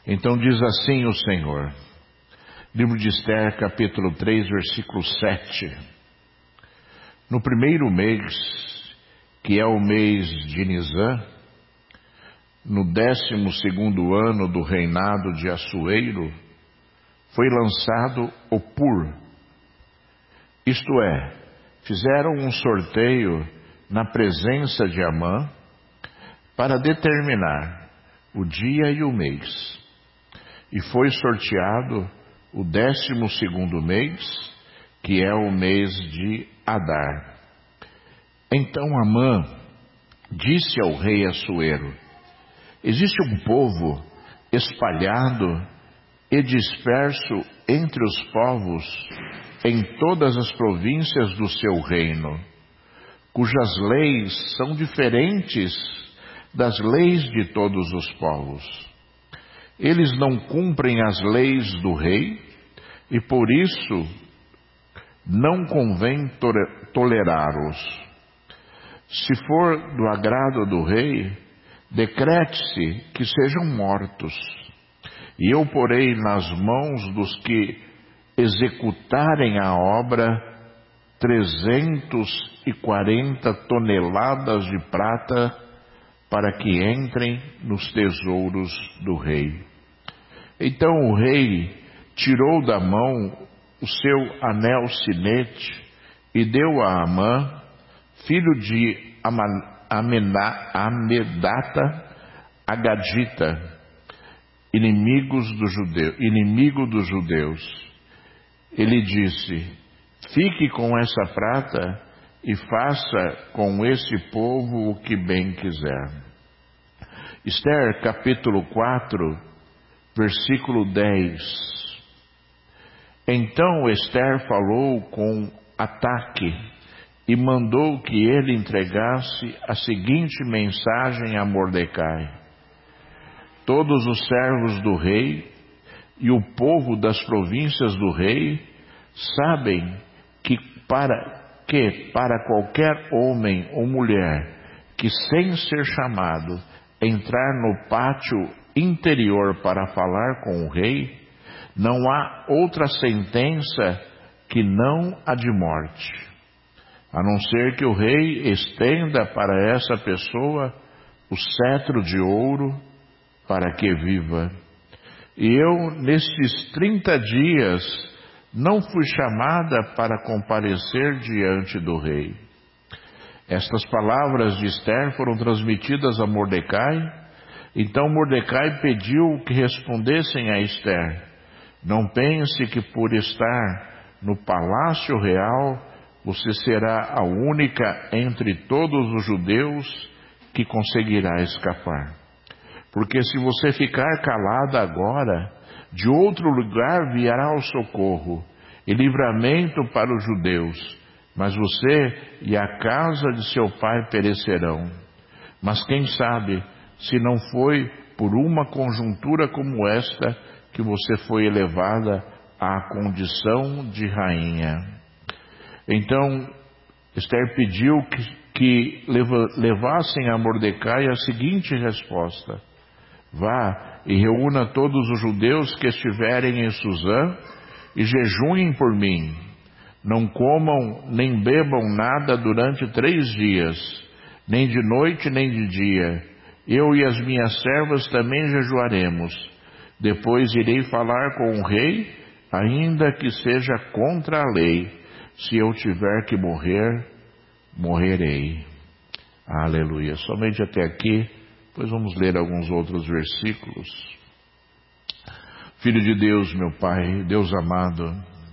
Então diz assim o Senhor, livro de Esther, capítulo 3, versículo 7. No primeiro mês, que é o mês de Nisã, no 12º ano do reinado de Assuero, foi lançado o Pur. Isto é, fizeram um sorteio na presença de Amã para determinar o dia e o mês. E foi sorteado o 12º mês, que é o mês de Adar. Então Amã disse ao rei Assuero: existe um povo espalhado e disperso entre os povos em todas as províncias do seu reino, cujas leis são diferentes das leis de todos os povos. Eles não cumprem as leis do rei e por isso não convém tolerá-los. Se for do agrado do rei, decrete-se que sejam mortos, e eu porei nas mãos dos que executarem a obra 340 toneladas de prata para que entrem nos tesouros do rei. Então o rei tirou da mão o seu anel sinete e deu a Amã, filho de Amedata, Agadita, inimigo dos judeus. Ele disse: fique com essa prata e faça com esse povo o que bem quiser. Esther, capítulo 4, versículo 10. Então Esther falou com Ataque e mandou que ele entregasse a seguinte mensagem a Mordecai: todos os servos do rei e o povo das províncias do rei sabem que para qualquer homem ou mulher que, sem ser chamado, entrar no pátio interior para falar com o rei, não há outra sentença que não a de morte, a não ser que o rei estenda para essa pessoa o cetro de ouro para que viva. E eu, nestes 30 dias, não fui chamada para comparecer diante do rei. Estas palavras de Esther foram transmitidas a Mordecai. Então Mordecai pediu que respondessem a Esther: não pense que por estar no palácio real, você será a única entre todos os judeus que conseguirá escapar. Porque se você ficar calada agora, de outro lugar virá o socorro e livramento para os judeus, mas você e a casa de seu pai perecerão. Mas quem sabe se não foi por uma conjuntura como esta que você foi elevada à condição de rainha. Então Esther pediu que levassem a Mordecai a seguinte resposta: vá e reúna todos os judeus que estiverem em Suzã e jejuem por mim. Não comam nem bebam nada durante 3 dias, nem de noite nem de dia. Eu e as minhas servas também jejuaremos. Depois irei falar com o rei, ainda que seja contra a lei. Se eu tiver que morrer, morrerei. Aleluia. Somente até aqui. Depois vamos ler alguns outros versículos. Filho de Deus, meu Pai, Deus amado,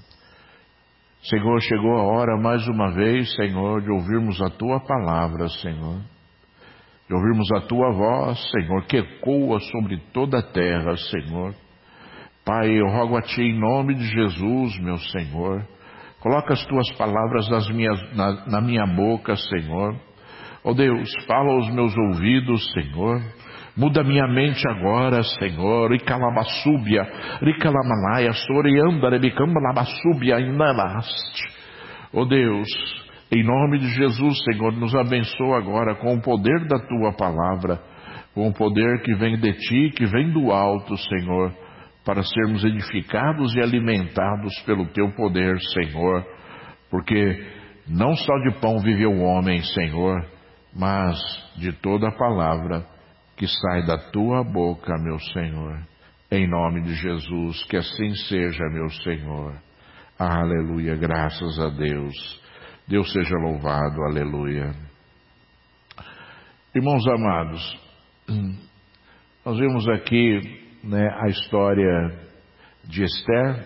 Senhor, chegou a hora mais uma vez, Senhor, de ouvirmos a Tua palavra, Senhor. De ouvirmos a Tua voz, Senhor, que ecoa sobre toda a terra, Senhor. Pai, eu rogo a Ti em nome de Jesus, meu Senhor. Coloca as Tuas palavras na minha boca, Senhor. Ó Deus, fala aos meus ouvidos, Senhor. Muda minha mente agora, Senhor. Icalabassúbia, Icalamanaya, Sorianda, Rebicamba, Labassúbia, Inalaste. Ó Deus, em nome de Jesus, Senhor, nos abençoa agora com o poder da Tua palavra. com o poder que vem de Ti, que vem do alto, Senhor, para sermos edificados e alimentados pelo Teu poder, Senhor, porque não só de pão vive o homem, Senhor, mas de toda a palavra que sai da Tua boca, meu Senhor. Em nome de Jesus, que assim seja, meu Senhor. Aleluia, graças a Deus. Deus seja louvado, aleluia. Irmãos amados, nós vemos aqui, né, a história de Esther.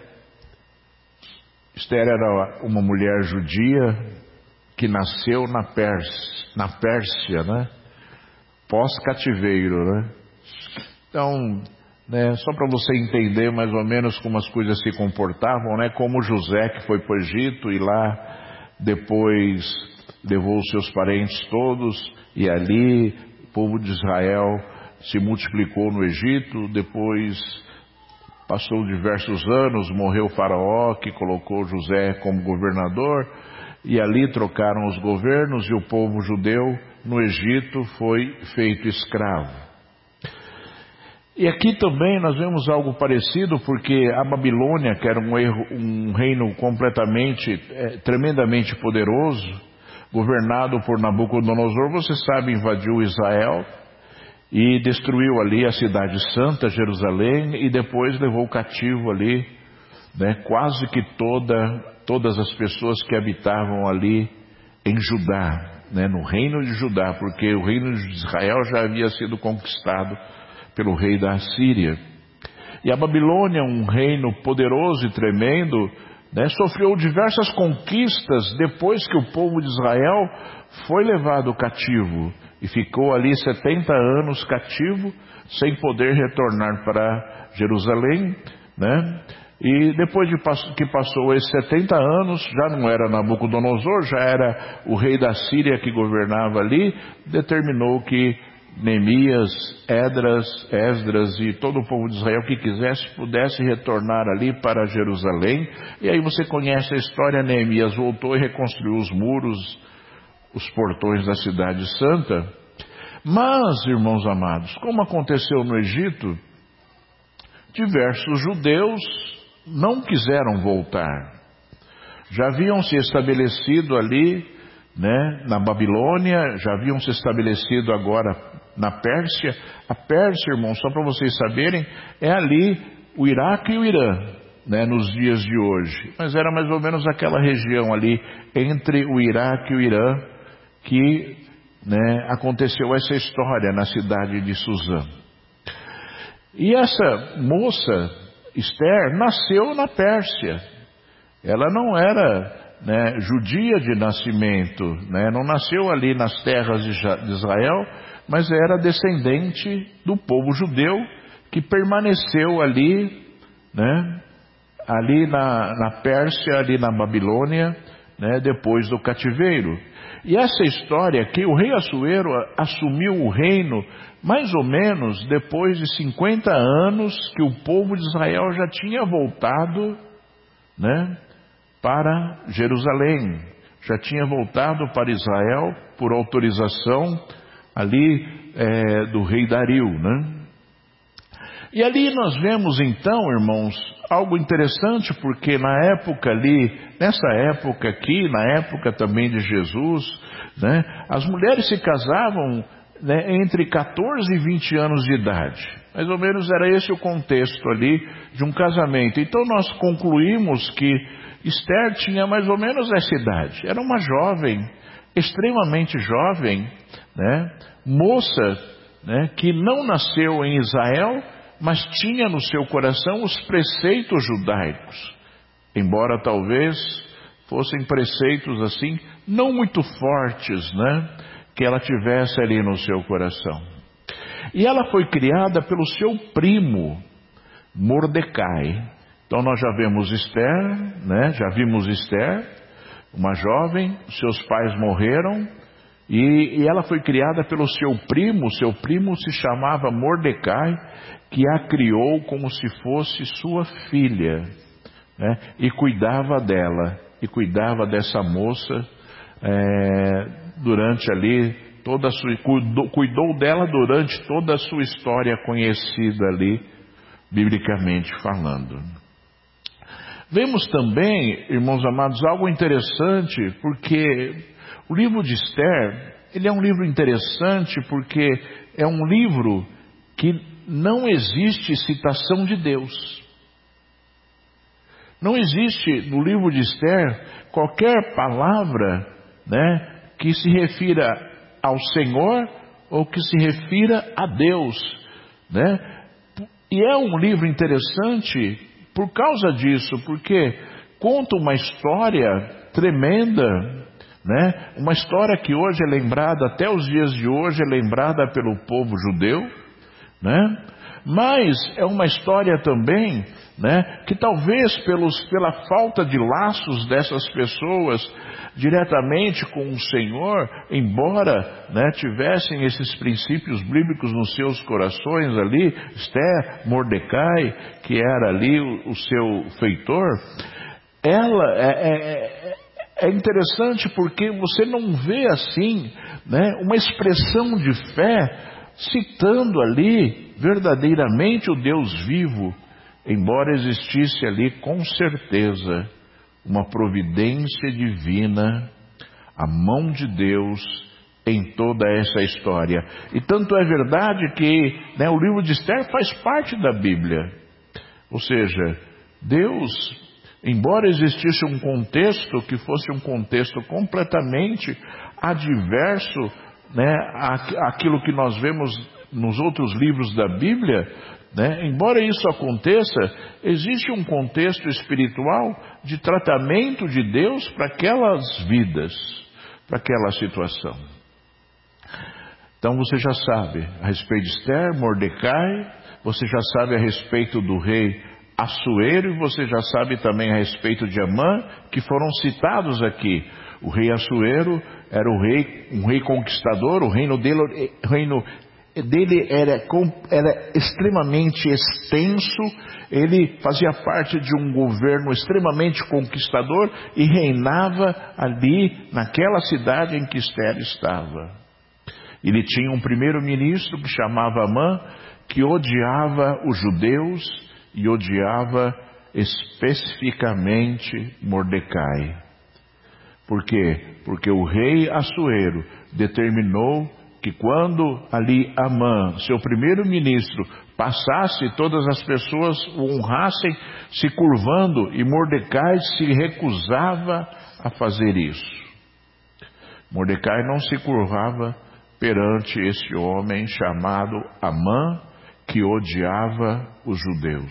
Esther era uma mulher judia que nasceu na Pérsia, né? Pós-cativeiro, né? Então, né, só para você entender mais ou menos como as coisas se comportavam, né? Como José, que foi para o Egito e lá depois levou os seus parentes todos, e ali o povo de Israel se multiplicou no Egito. Depois passou diversos anos, morreu o faraó que colocou José como governador, e ali trocaram os governos e o povo judeu no Egito foi feito escravo. E aqui também nós vemos algo parecido, porque a Babilônia, que era um reino completamente, tremendamente poderoso, governado por Nabucodonosor, você sabe, invadiu Israel e destruiu ali a cidade santa, Jerusalém, e depois levou cativo ali, né, quase que todas as pessoas que habitavam ali em Judá, né, no reino de Judá, porque o reino de Israel já havia sido conquistado pelo rei da Assíria. E a Babilônia, um reino poderoso e tremendo, né, sofreu diversas conquistas depois que o povo de Israel foi levado cativo e ficou ali 70 anos cativo, sem poder retornar para Jerusalém, né? E depois que passou esses 70 anos, já não era Nabucodonosor, já era o rei da Síria que governava ali, determinou que Neemias, Esdras e todo o povo de Israel que quisesse pudesse retornar ali para Jerusalém. E aí você conhece a história. Neemias voltou e reconstruiu os muros, os portões da cidade santa. Mas, irmãos amados, como aconteceu no Egito, diversos judeus não quiseram voltar. Já haviam se estabelecido ali, né, na Babilônia, já haviam se estabelecido agora na Pérsia. A Pérsia, irmãos, só para vocês saberem, é ali o Iraque e o Irã, né, nos dias de hoje. Mas era mais ou menos aquela região ali entre o Iraque e o Irã que, né, aconteceu essa história na cidade de Suzã. E essa moça, Esther, nasceu na Pérsia. Ela não era, né, judia de nascimento, né, não nasceu ali nas terras de Israel, mas era descendente do povo judeu que permaneceu ali, né, ali na Pérsia, ali na Babilônia, né, depois do cativeiro. E essa história aqui, o rei Assuero assumiu o reino mais ou menos depois de 50 anos que o povo de Israel já tinha voltado, né, para Jerusalém, já tinha voltado para Israel por autorização ali do rei Dario, né? E ali nós vemos então, irmãos, algo interessante, porque na época ali, nessa época aqui, na época também de Jesus, né, as mulheres se casavam, né, entre 14 e 20 anos de idade. Mais ou menos era esse o contexto ali de um casamento. Então nós concluímos que Esther tinha mais ou menos essa idade. Era uma jovem, extremamente jovem, né, moça, né, que não nasceu em Israel, mas tinha no seu coração os preceitos judaicos, embora talvez fossem preceitos assim, não muito fortes, né, que ela tivesse ali no seu coração. E ela foi criada pelo seu primo, Mordecai. Então nós já vemos Esther, né, já vimos Esther, uma jovem, seus pais morreram, e ela foi criada pelo seu primo se chamava Mordecai, que a criou como se fosse sua filha, né? E cuidava dela, e cuidava dessa moça durante ali cuidou dela durante toda a sua história conhecida ali, biblicamente falando. Vemos também, irmãos amados, algo interessante, porque o livro de Esther, ele é um livro interessante porque é um livro que não existe citação de Deus. Não existe no livro de Esther qualquer palavra, né, que se refira ao Senhor ou que se refira a Deus, né? E é um livro interessante por causa disso, porque conta uma história tremenda, né? Uma história que hoje é lembrada, até os dias de hoje, é lembrada pelo povo judeu, né? Mas é uma história também, né, que talvez pela falta de laços dessas pessoas diretamente com o Senhor, embora, né, tivessem esses princípios bíblicos nos seus corações ali, Esther, Mordecai, que era ali o seu feitor, ela é interessante porque você não vê assim, né, uma expressão de fé citando ali verdadeiramente o Deus vivo, embora existisse ali com certeza uma providência divina, a mão de Deus em toda essa história. E tanto é verdade que, né, o livro de Esther faz parte da Bíblia. Ou seja, Deus, embora existisse um contexto que fosse um contexto completamente adverso, né, àquilo que nós vemos nos outros livros da Bíblia, né, embora isso aconteça, existe um contexto espiritual de tratamento de Deus para aquelas vidas, para aquela situação. Então você já sabe a respeito de Esther, Mordecai, você já sabe a respeito do rei Assuero e você já sabe também a respeito de Amã, que foram citados aqui. O rei Assuero era um rei conquistador, o reino dele era extremamente extenso, ele fazia parte de um governo extremamente conquistador e reinava ali naquela cidade em que Esther estava. Ele tinha um primeiro-ministro que chamava Amã, que odiava os judeus e odiava especificamente Mordecai. Por quê? Porque o rei Assuero determinou que quando ali Amã, seu primeiro-ministro, passasse, todas as pessoas o honrassem se curvando, e Mordecai se recusava a fazer isso. Mordecai não se curvava perante esse homem chamado Amã, que odiava os judeus.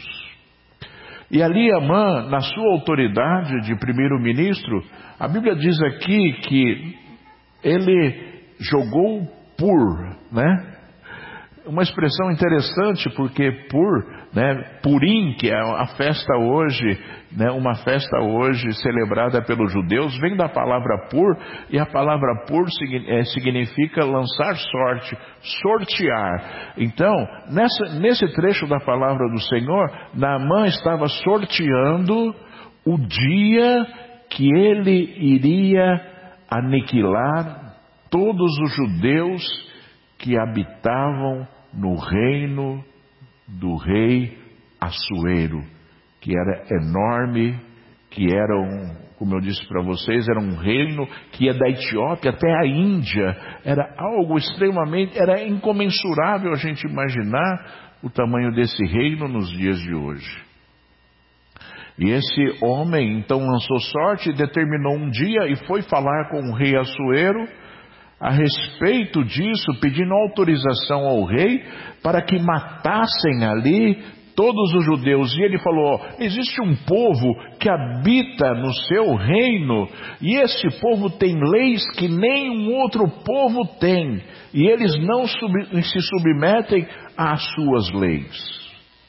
E ali Amã, na sua autoridade de primeiro-ministro, a Bíblia diz aqui que ele jogou né? Uma expressão interessante, porque né, Purim, que é a festa hoje, né, uma festa hoje celebrada pelos judeus, vem da palavra pur, e a palavra pur significa lançar sorte, sortear. Então, nesse trecho da palavra do Senhor, Naamã estava sorteando o dia que ele iria aniquilar todos os judeus que habitavam no reino do rei Assuero, que era enorme, que era como eu disse para vocês, era um reino que ia da Etiópia até a Índia. Era algo extremamente, era incomensurável a gente imaginar o tamanho desse reino nos dias de hoje. E esse homem então lançou sorte e determinou um dia e foi falar com o rei Assuero a respeito disso, pedindo autorização ao rei para que matassem ali todos os judeus. E ele falou: existe um povo que habita no seu reino, e esse povo tem leis que nenhum outro povo tem, e eles não se submetem às suas leis.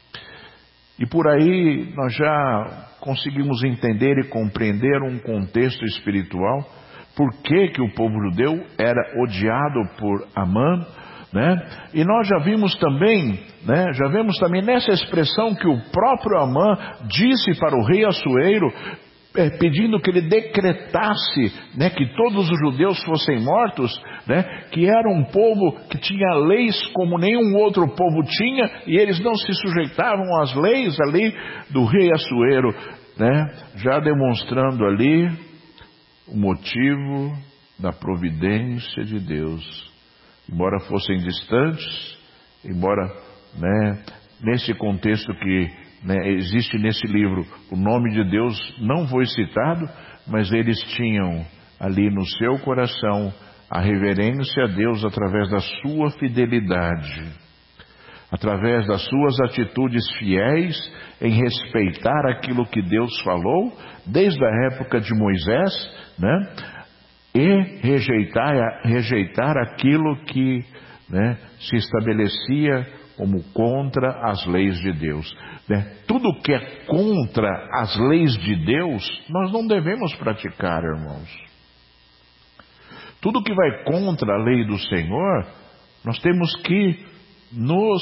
E por aí nós já conseguimos entender e compreender um contexto espiritual. Por que o povo judeu era odiado por Amã, né? E nós já vimos também nessa expressão que o próprio Amã disse para o rei Assuero, pedindo que ele decretasse, né, que todos os judeus fossem mortos, né, que era um povo que tinha leis como nenhum outro povo tinha, e eles não se sujeitavam às leis ali do rei Assuero, né, já demonstrando ali o motivo da providência de Deus. Embora fossem distantes, embora, né, nesse contexto que, né, existe nesse livro, o nome de Deus não foi citado, mas eles tinham ali no seu coração a reverência a Deus através da sua fidelidade, através das suas atitudes fiéis em respeitar aquilo que Deus falou desde a época de Moisés, né, e rejeitar aquilo que, né, se estabelecia como contra as leis de Deus, né? Tudo que é contra as leis de Deus, nós não devemos praticar, irmãos. Tudo que vai contra a lei do Senhor, nós temos que nos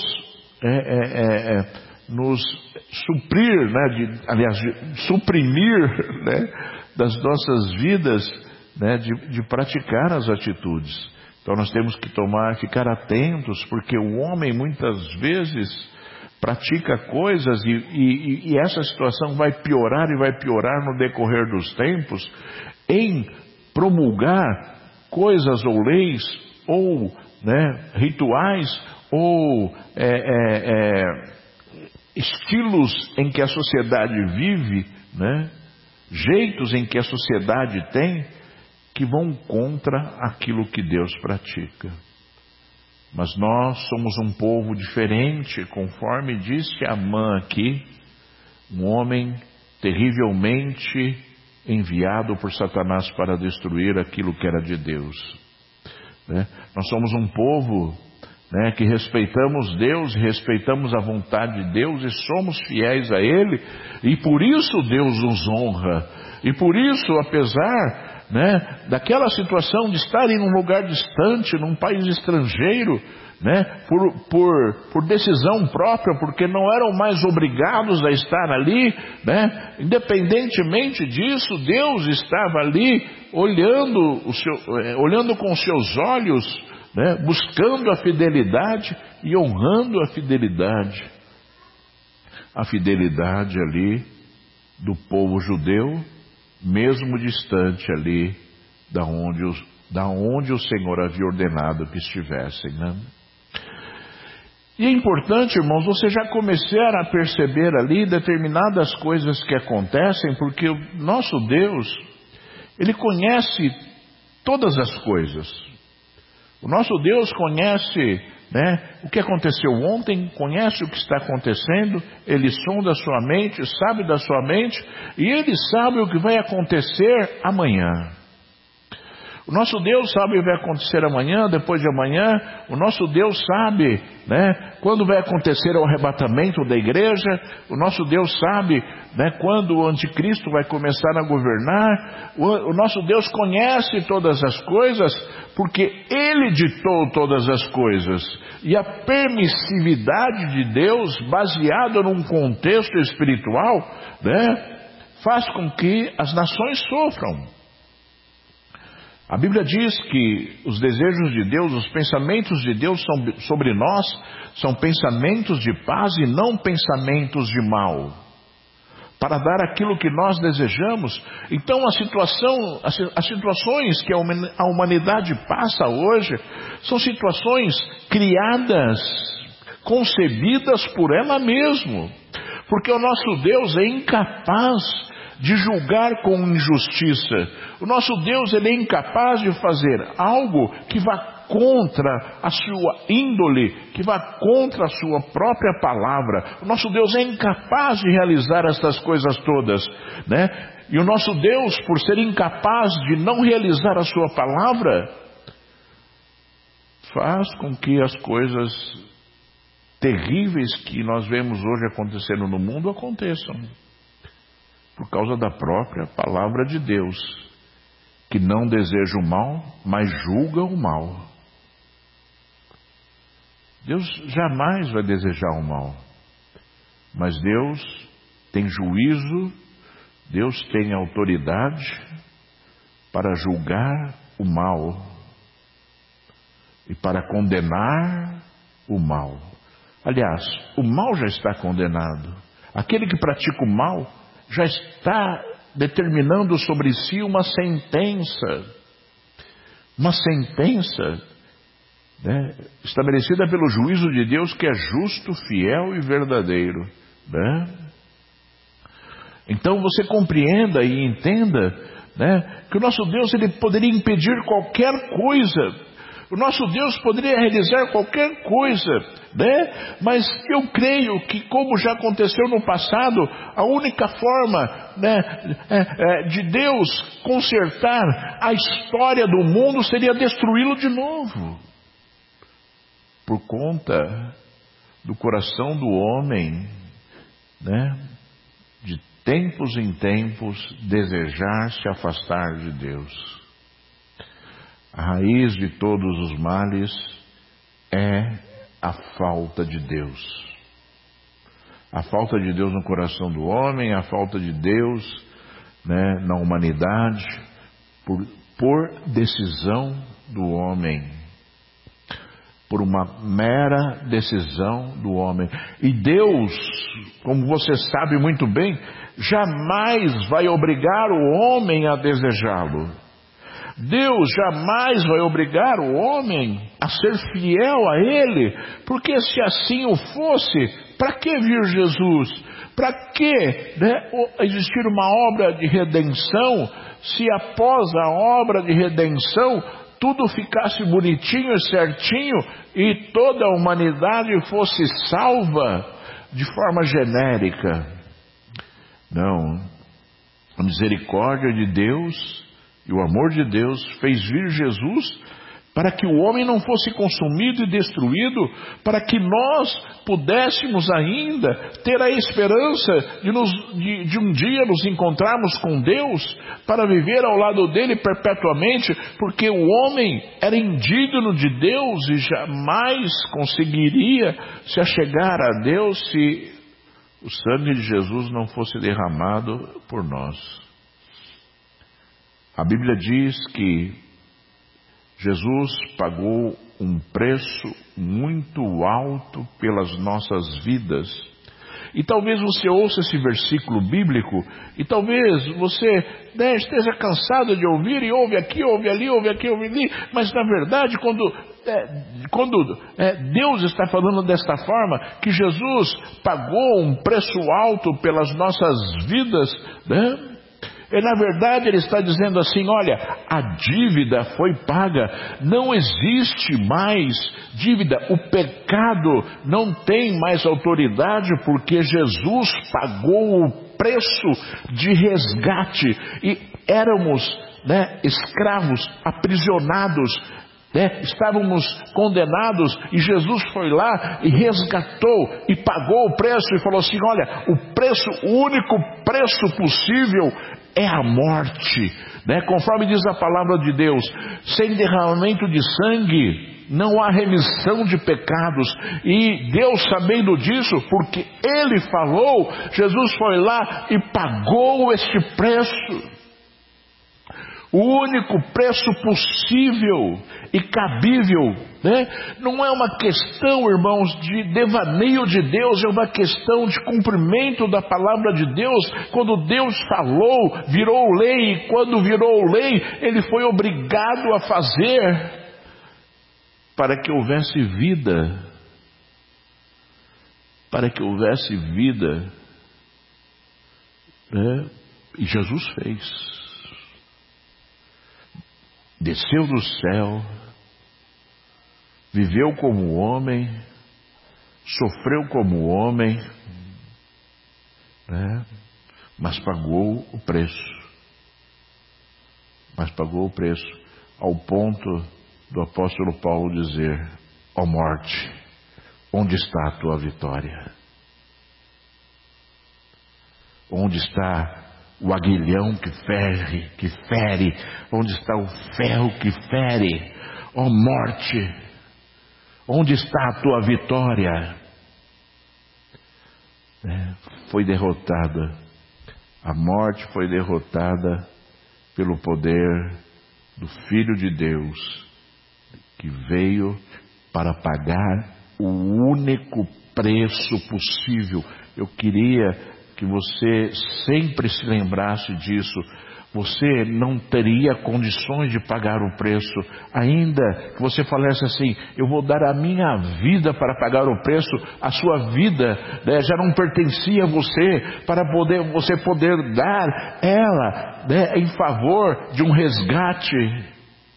suprir, né, suprimir, né, das nossas vidas, né, de praticar as atitudes. Então nós temos que ficar atentos, porque o homem muitas vezes pratica coisas e essa situação vai piorar e vai piorar no decorrer dos tempos, em promulgar coisas ou leis ou, né, rituais ou estilos em que a sociedade vive, né, jeitos em que a sociedade tem, que vão contra aquilo que Deus pratica. Mas nós somos um povo diferente, conforme disse Amã aqui, um homem terrivelmente enviado por Satanás para destruir aquilo que era de Deus, né? Nós somos um povo, né, que respeitamos Deus, respeitamos a vontade de Deus e somos fiéis a Ele, e por isso Deus nos honra, e por isso, apesar, né, daquela situação de estarem num lugar distante, num país estrangeiro, né, por decisão própria, porque não eram mais obrigados a estar ali, né, independentemente disso, Deus estava ali olhando com seus olhos, né, buscando a fidelidade e honrando a fidelidade ali do povo judeu, mesmo distante ali da onde o Senhor havia ordenado que estivessem, né? E é importante, irmãos, você já começar a perceber ali determinadas coisas que acontecem, porque o nosso Deus, Ele conhece todas as coisas. O nosso Deus conhece, né, o que aconteceu ontem, conhece o que está acontecendo, Ele sonda a sua mente, sabe da sua mente, e Ele sabe o que vai acontecer amanhã. O nosso Deus sabe o que vai acontecer amanhã, depois de amanhã. O nosso Deus sabe, né, quando vai acontecer o arrebatamento da igreja. O nosso Deus sabe, né, quando o anticristo vai começar a governar. O nosso Deus conhece todas as coisas, porque Ele ditou todas as coisas. E a permissividade de Deus, baseada num contexto espiritual, né, faz com que as nações sofram. A Bíblia diz que os desejos de Deus, os pensamentos de Deus sobre nós, são pensamentos de paz e não pensamentos de mal, para dar aquilo que nós desejamos. Então as situações que a humanidade passa hoje, são situações criadas, concebidas por ela mesma, porque o nosso Deus é incapaz de julgar com injustiça. O nosso Deus, Ele é incapaz de fazer algo que vá contra a sua índole, que vá contra a sua própria palavra. O nosso Deus é incapaz de realizar estas coisas todas, né? E o nosso Deus, por ser incapaz de não realizar a sua palavra, faz com que as coisas terríveis que nós vemos hoje acontecendo no mundo aconteçam. Por causa da própria palavra de Deus, que não deseja o mal, mas julga o mal. Deus jamais vai desejar o mal, mas Deus tem juízo Deus tem autoridade para julgar o mal e para condenar o mal. Aliás, o mal já está condenado. Aquele que pratica o mal já está determinando sobre si uma sentença, né, estabelecida pelo juízo de Deus, que é justo, fiel e verdadeiro, né? Então você compreenda e entenda, né, que o nosso Deus, ele poderia impedir qualquer coisa. O nosso Deus poderia realizar qualquer coisa, né? Mas eu creio que, como já aconteceu no passado, a única forma, né, de Deus consertar a história do mundo seria destruí-lo de novo. Por conta do coração do homem, né, de tempos em tempos desejar se afastar de Deus. A raiz de todos os males é a falta de Deus. A falta de Deus no coração do homem, a falta de Deus, né, na humanidade, por decisão do homem. Por uma mera decisão do homem. E Deus, como você sabe muito bem, jamais vai obrigar o homem a desejá-lo. Deus jamais vai obrigar o homem a ser fiel a Ele, porque se assim o fosse, para que vir Jesus? Para que, né, existir uma obra de redenção, se após a obra de redenção tudo ficasse bonitinho e certinho e toda a humanidade fosse salva de forma genérica? Não. A misericórdia de Deus e o amor de Deus fez vir Jesus para que o homem não fosse consumido e destruído, para que nós pudéssemos ainda ter a esperança de um dia nos encontrarmos com Deus, para viver ao lado dele perpetuamente, porque o homem era indigno de Deus e jamais conseguiria se achegar a Deus se o sangue de Jesus não fosse derramado por nós. A Bíblia diz que Jesus pagou um preço muito alto pelas nossas vidas. E talvez você ouça esse versículo bíblico e talvez você, né, esteja cansado de ouvir e ouve aqui, ouve ali, ouve aqui, ouve ali. Mas na verdade, quando Deus está falando desta forma, que Jesus pagou um preço alto pelas nossas vidas, né? E na verdade ele está dizendo assim: olha, a dívida foi paga, não existe mais dívida, o pecado não tem mais autoridade, porque Jesus pagou o preço de resgate, e éramos, né, escravos, aprisionados, né, estávamos condenados, e Jesus foi lá e resgatou e pagou o preço e falou assim: olha, o único preço possível é a morte, né? Conforme diz a palavra de Deus, sem derramamento de sangue não há remissão de pecados. E Deus, sabendo disso, porque Ele falou, Jesus foi lá e pagou este preço. O único preço possível e cabível, né? Não é uma questão, irmãos, de devaneio de Deus, é uma questão de cumprimento da palavra de Deus. Quando Deus falou, virou lei, e quando virou lei, Ele foi obrigado a fazer para que houvesse vida. Para que houvesse vida, né? E Jesus fez. Desceu do céu, viveu como homem, sofreu como homem, né? Mas pagou o preço. Mas pagou o preço ao ponto do apóstolo Paulo dizer: ó morte, onde está a tua vitória? Onde está o aguilhão que fere? Onde está o ferro que fere? Ó morte, onde está a tua vitória? Foi derrotada A morte foi derrotada pelo poder do Filho de Deus, que veio para pagar o único preço possível. Eu queria que você sempre se lembrasse disso. Você não teria condições de pagar o preço, ainda que você falasse assim: eu vou dar a minha vida para pagar o preço. A sua vida, né, já não pertencia a você, para você poder dar ela, né, em favor de um resgate,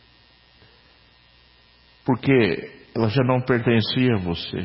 porque ela já não pertencia a você.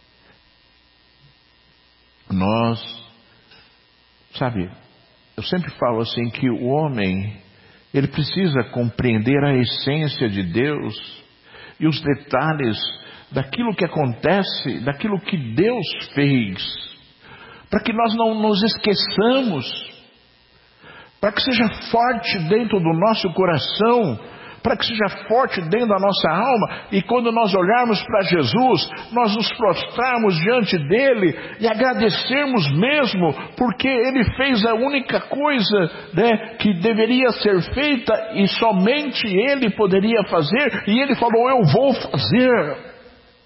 Sabe, eu sempre falo assim que o homem, ele precisa compreender a essência de Deus e os detalhes daquilo que acontece, daquilo que Deus fez, para que nós não nos esqueçamos, para que seja forte dentro do nosso coração, para que seja forte dentro da nossa alma, e quando nós olharmos para Jesus, nós nos prostrarmos diante dele e agradecermos mesmo, porque ele fez a única coisa, né, que deveria ser feita e somente ele poderia fazer, e ele falou: eu vou fazer,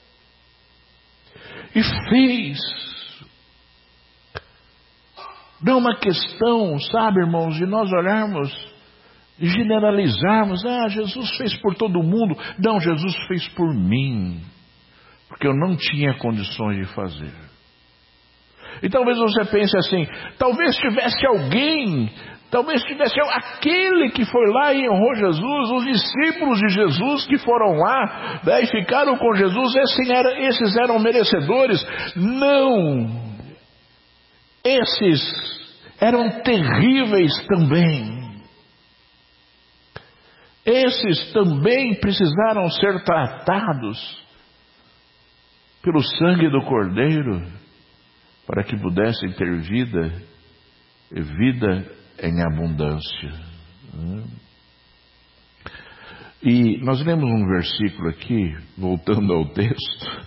e fez. Não é uma questão, sabe, irmãos, de nós olharmos e generalizarmos: Jesus fez por todo mundo. Não, Jesus fez por mim, porque eu não tinha condições de fazer. E talvez você pense assim: talvez tivesse aquele que foi lá e honrou Jesus, os discípulos de Jesus que foram lá, né, e ficaram com Jesus, esses eram merecedores. Não, esses eram terríveis também. Esses também precisaram ser tratados pelo sangue do Cordeiro, para que pudessem ter vida, e vida em abundância. E nós lemos um versículo aqui, voltando ao texto,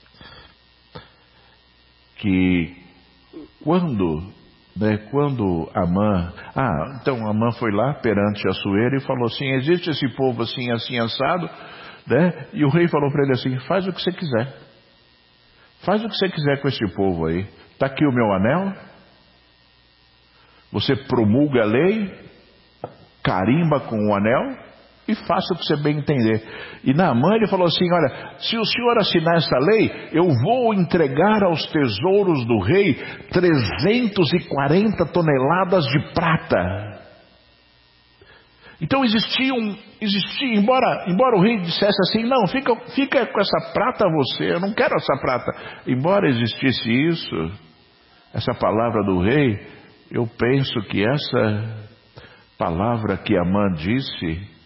que quando Amã, então Amã foi lá perante Assuero e falou assim: existe esse povo assim, assim, assado, né? E o rei falou para ele assim: faz o que você quiser, faz o que você quiser com esse povo aí, está aqui o meu anel, você promulga a lei, carimba com o anel e faça o que você bem entender. E Naamã, ele falou assim: olha, se o senhor assinar essa lei, eu vou entregar aos tesouros do rei 340 toneladas de prata. Então existia, embora o rei dissesse assim: não, fica com essa prata você, eu não quero essa prata. Embora existisse isso, essa palavra do rei, eu penso que essa palavra que Amã disse,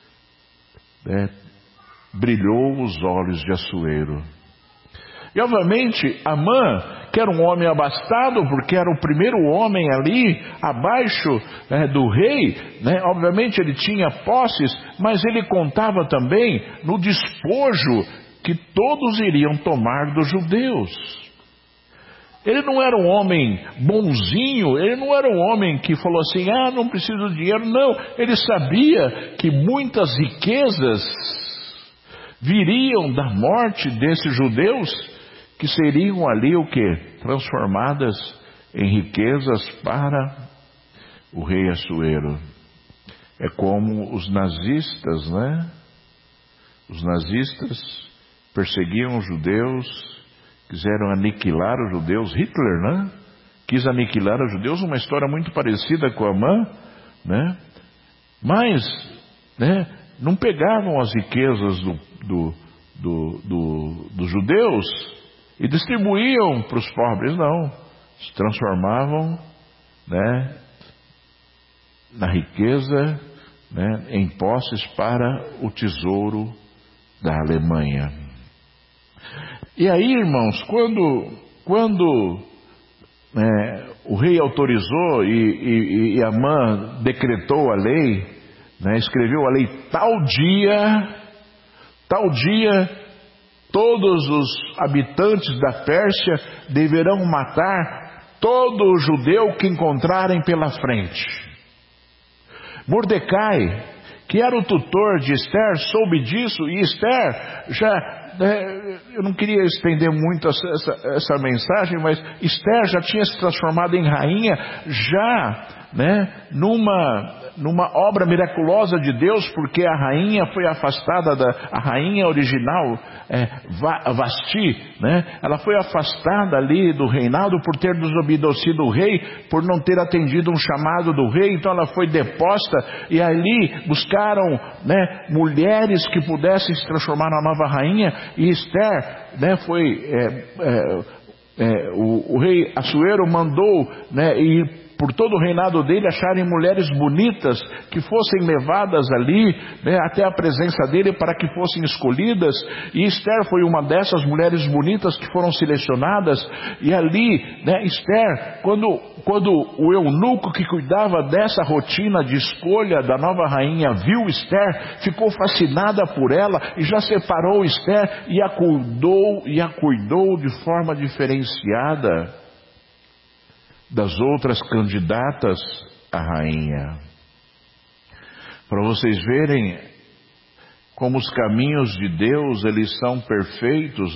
brilhou os olhos de Assuero. E obviamente Amã, que era um homem abastado, porque era o primeiro homem ali abaixo, do rei, obviamente ele tinha posses, mas ele contava também no despojo que todos iriam tomar dos judeus. Ele não era um homem bonzinho, ele não era um homem que falou assim: não preciso de dinheiro. Não, ele sabia que muitas riquezas viriam da morte desses judeus, que seriam ali o quê? Transformadas em riquezas para o rei Assuero. É como os nazistas, Os nazistas perseguiam os judeus, quiseram aniquilar os judeus. Hitler, quis aniquilar os judeus, uma história muito parecida com Amã, mas, não pegavam as riquezas dos judeus e distribuíam para os pobres, não. Se transformavam, na riqueza, em posses para o tesouro da Alemanha. E aí, irmãos, quando o rei autorizou e Amã decretou a lei, escreveu a lei: tal dia, todos os habitantes da Pérsia deverão matar todo judeu que encontrarem pela frente. Mordecai, que era o tutor de Esther, soube disso, e Esther eu não queria estender muito essa mensagem, mas Esther já tinha se transformado em rainha, numa obra miraculosa de Deus, porque a rainha foi afastada a rainha original, Vasti, ela foi afastada ali do reinado por ter desobedecido o rei, por não ter atendido um chamado do rei. Então ela foi deposta, e ali buscaram mulheres que pudessem se transformar na nova rainha, e Esther o rei Assuero mandou ir por todo o reinado dele, acharem mulheres bonitas que fossem levadas ali, até a presença dele para que fossem escolhidas. E Esther foi uma dessas mulheres bonitas que foram selecionadas. E ali, Esther, quando o eunuco que cuidava dessa rotina de escolha da nova rainha viu Esther, ficou fascinada por ela e já separou Esther e a cuidou de forma diferenciada das outras candidatas à rainha. Para vocês verem como os caminhos de Deus, eles são perfeitos,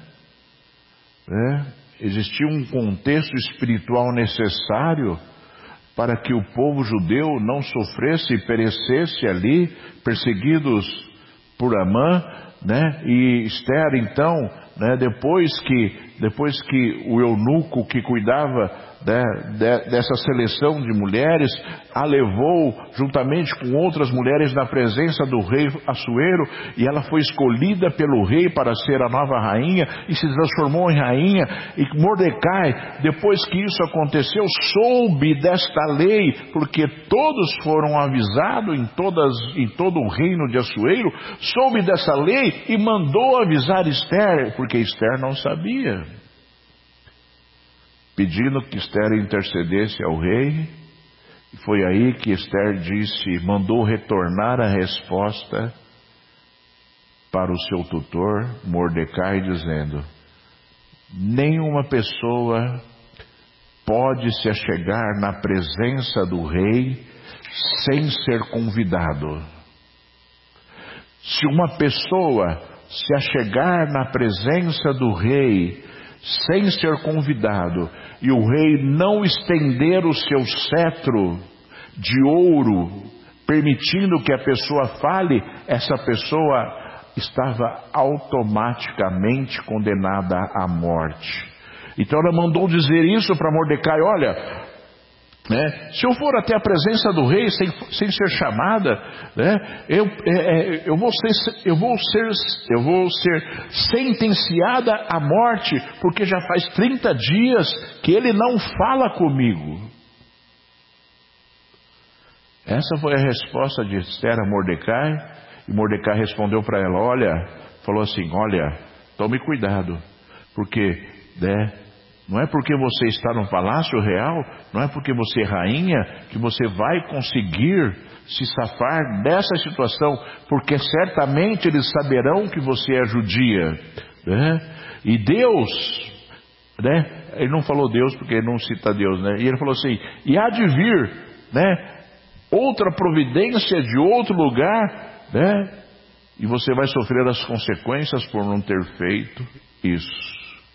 Existia um contexto espiritual necessário para que o povo judeu não sofresse e perecesse ali, perseguidos por Amã, E Esther, então, depois que o eunuco que cuidava dessa seleção de mulheres a levou juntamente com outras mulheres na presença do rei Assuero, e ela foi escolhida pelo rei para ser a nova rainha e se transformou em rainha. E Mordecai, depois que isso aconteceu, soube desta lei, porque todos foram avisados em todo o reino de Assuero, soube dessa lei e mandou avisar Esther, porque Esther não sabia, pedindo que Esther intercedesse ao rei. E foi aí que Esther mandou retornar a resposta para o seu tutor Mordecai, dizendo: nenhuma pessoa pode se achegar na presença do rei sem ser convidado. Se uma pessoa se achegar na presença do rei sem ser convidado, e o rei não estender o seu cetro de ouro, permitindo que a pessoa fale, essa pessoa estava automaticamente condenada à morte. Então ela mandou dizer isso para Mordecai: olha, se eu for até a presença do rei sem ser chamada, eu vou ser sentenciada à morte, porque já faz 30 dias que ele não fala comigo. Essa foi a resposta de Esther a Mordecai. E Mordecai respondeu para ela, falou assim: olha, tome cuidado, porque não é porque você está no palácio real, não é porque você é rainha, que você vai conseguir se safar dessa situação, porque certamente eles saberão que você é judia, E Deus, ele não falou Deus porque ele não cita Deus, E ele falou assim: e há de vir, outra providência de outro lugar, e você vai sofrer as consequências por não ter feito isso.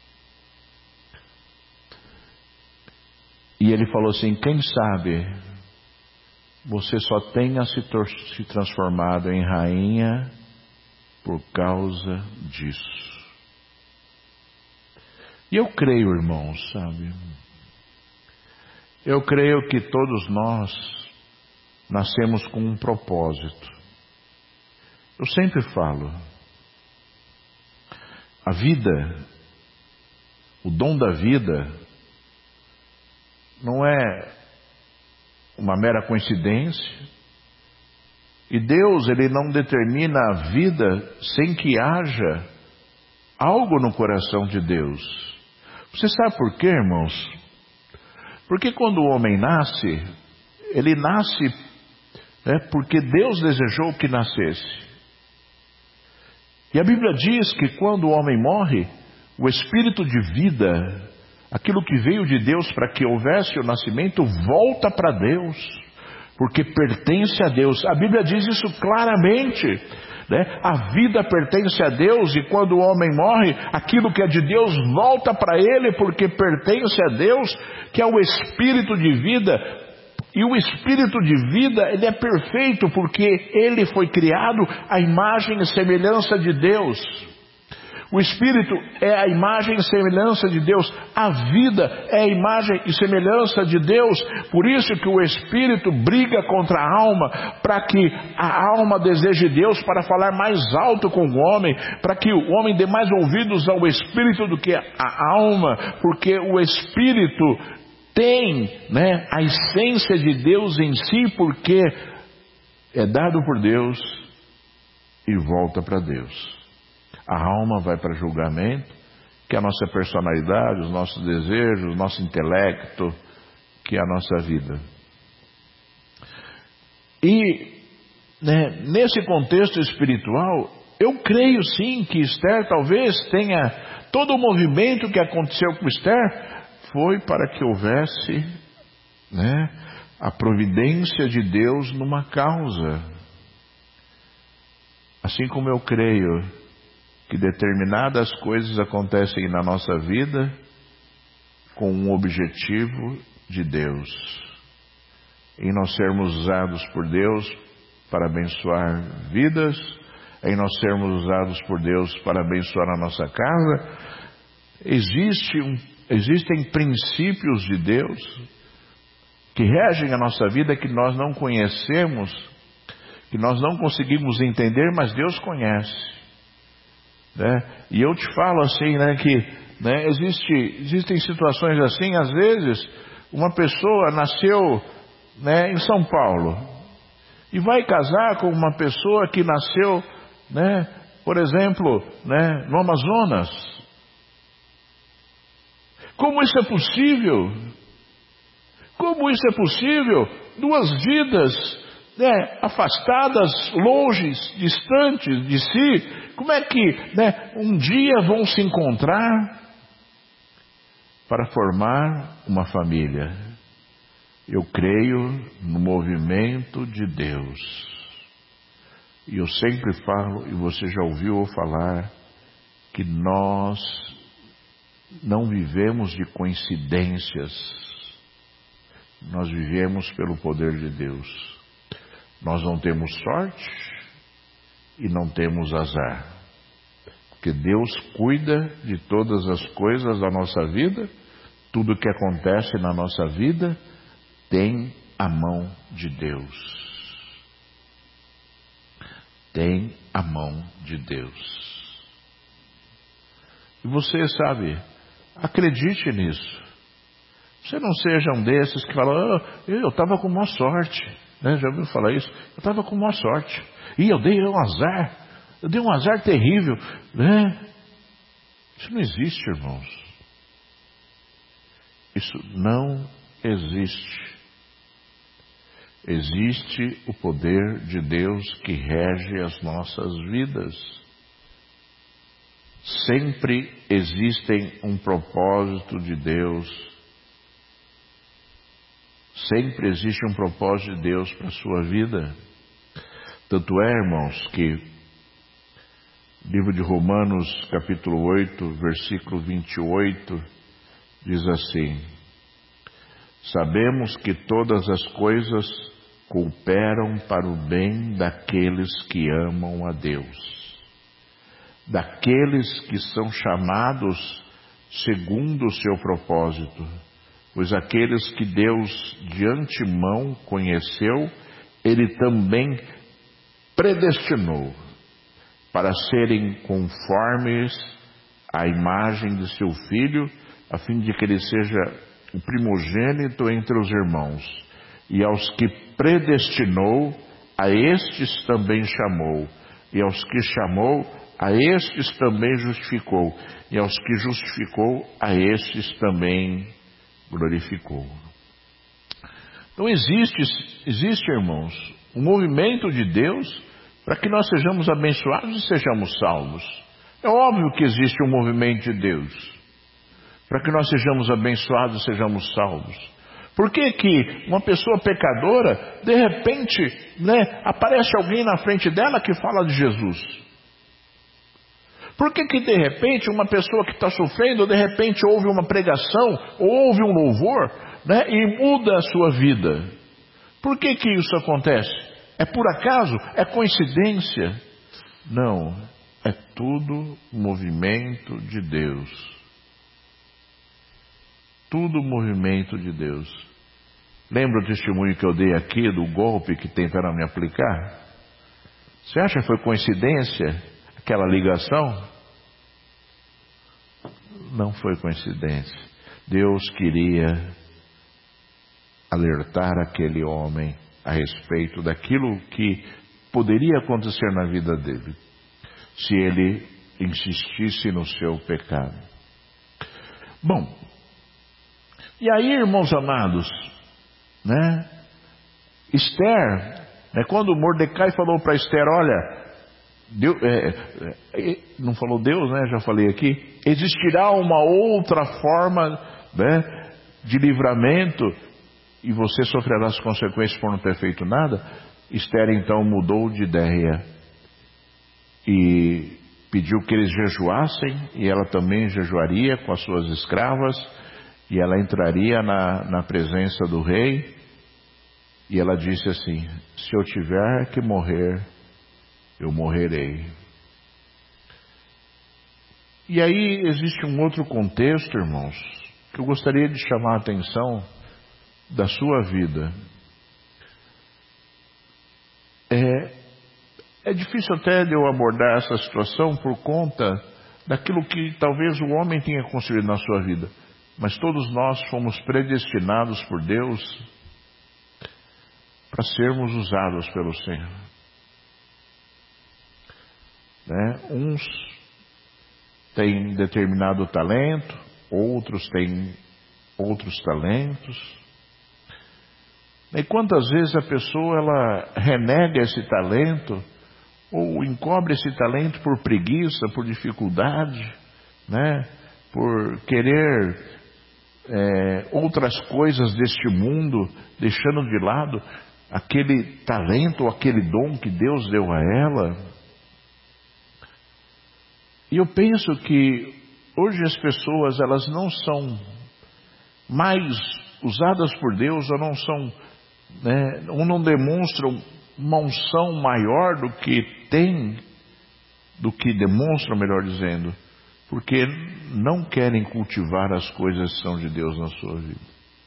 E ele falou assim: quem sabe você só tenha se transformado em rainha por causa disso. E eu creio, irmãos, eu creio que todos nós nascemos com um propósito. Eu sempre falo, a vida, o dom da vida, não é uma mera coincidência. E Deus, ele não determina a vida sem que haja algo no coração de Deus. Você sabe por quê, irmãos? Porque quando o homem nasce, ele nasce porque Deus desejou que nascesse. E a Bíblia diz que quando o homem morre, o espírito de vida Aquilo que veio de Deus para que houvesse o nascimento, volta para Deus, porque pertence a Deus. A Bíblia diz isso claramente, né? A vida pertence a Deus, e quando o homem morre, aquilo que é de Deus volta para ele, porque pertence a Deus, que é o Espírito de vida. E o Espírito de vida, ele é perfeito, porque ele foi criado à imagem e semelhança de Deus. O Espírito é a imagem e semelhança de Deus. A vida é a imagem e semelhança de Deus. Por isso que o Espírito briga contra a alma, para que a alma deseje Deus, para falar mais alto com o homem, para que o homem dê mais ouvidos ao Espírito do que à alma, porque o Espírito tem, né, a essência de Deus em si, porque é dado por Deus e volta para Deus. A alma vai para julgamento, que é a nossa personalidade, os nossos desejos, o nosso intelecto, que é a nossa vida. E, né, nesse contexto espiritual, eu creio sim que Esther talvez tenha, todo o movimento que aconteceu com Esther foi para que houvesse, né, a providência de Deus numa causa. Assim como eu creio que determinadas coisas acontecem na nossa vida com um objetivo de Deus, em nós sermos usados por Deus para abençoar vidas, em nós sermos usados por Deus para abençoar a nossa casa. Existem princípios de Deus que regem a nossa vida, que nós não conhecemos, que nós não conseguimos entender, mas Deus conhece. Né? E eu te falo assim, né, que, né, existem situações assim. Às vezes uma pessoa nasceu, né, em São Paulo e vai casar com uma pessoa que nasceu, né, por exemplo, né, no Amazonas. Como isso é possível? Como isso é possível? Duas vidas, né, afastadas, longe, distantes de si. Como é que, né, um dia vão se encontrar para formar uma família? Eu creio no movimento de Deus. E eu sempre falo, e você já ouviu eu falar, que nós não vivemos de coincidências. Nós vivemos pelo poder de Deus. Nós não temos sorte e não temos azar, porque Deus cuida de todas as coisas da nossa vida. Tudo que acontece na nossa vida tem a mão de Deus. Tem a mão de Deus. E você sabe, acredite nisso. Você não seja um desses que fala, eu estava com má sorte, né? Já ouviu falar isso? Eu estava com má sorte. E eu dei um azar. Eu dei um azar terrível, né? Isso não existe, irmãos. Isso não existe. Existe o poder de Deus que rege as nossas vidas. Sempre existem um propósito de Deus. Sempre existe um propósito de Deus para a sua vida. Tanto é, irmãos, que livro de Romanos, capítulo 8, versículo 28, diz assim: sabemos que todas as coisas cooperam para o bem daqueles que amam a Deus, daqueles que são chamados segundo o seu propósito. Pois aqueles que Deus de antemão conheceu, Ele também predestinou para serem conformes à imagem de seu Filho, a fim de que Ele seja o primogênito entre os irmãos. E aos que predestinou, a estes também chamou. E aos que chamou, a estes também justificou. E aos que justificou, a estes também glorificou. Então existe, irmãos, um movimento de Deus para que nós sejamos abençoados e sejamos salvos. É óbvio que existe um movimento de Deus. para que nós sejamos abençoados, sejamos salvos. Por que que uma pessoa pecadora, de repente, aparece alguém na frente dela que fala de Jesus? Por que que de repente uma pessoa que está sofrendo, de repente ouve uma pregação, ou ouve um louvor, e muda a sua vida? Por que que isso acontece? É por acaso? É coincidência? Não, é tudo movimento de Deus. Tudo movimento de Deus. Lembra o testemunho que eu dei aqui do golpe que tentaram me aplicar? Você acha que foi coincidência aquela ligação? Não foi coincidência. Deus queria alertar aquele homem a respeito daquilo que poderia acontecer na vida dele, se ele insistisse no seu pecado. Bom, e aí, irmãos amados, Esther, quando Mordecai falou para Esther, olha, Deus, não falou Deus, já falei aqui, existirá uma outra forma de livramento e você sofrerá as consequências por não ter feito nada. Esther então mudou de ideia e pediu que eles jejuassem, e ela também jejuaria com as suas escravas, e ela entraria na presença do rei, e ela disse assim: se eu tiver que morrer, eu morrerei. E aí existe um outro contexto, irmãos, que eu gostaria de chamar a atenção da sua vida. É difícil até de eu abordar essa situação por conta daquilo que talvez o homem tenha construído na sua vida. Mas todos nós fomos predestinados por Deus para sermos usados pelo Senhor. Uns têm determinado talento, outros têm outros talentos. E quantas vezes a pessoa ela renega esse talento, ou encobre esse talento por preguiça, por dificuldade, por querer outras coisas deste mundo, deixando de lado aquele talento ou aquele dom que Deus deu a ela. E eu penso que hoje as pessoas elas não são mais usadas por Deus, ou não são, ou não demonstram uma unção maior do que tem, do que demonstram, melhor dizendo, porque não querem cultivar as coisas que são de Deus na sua vida.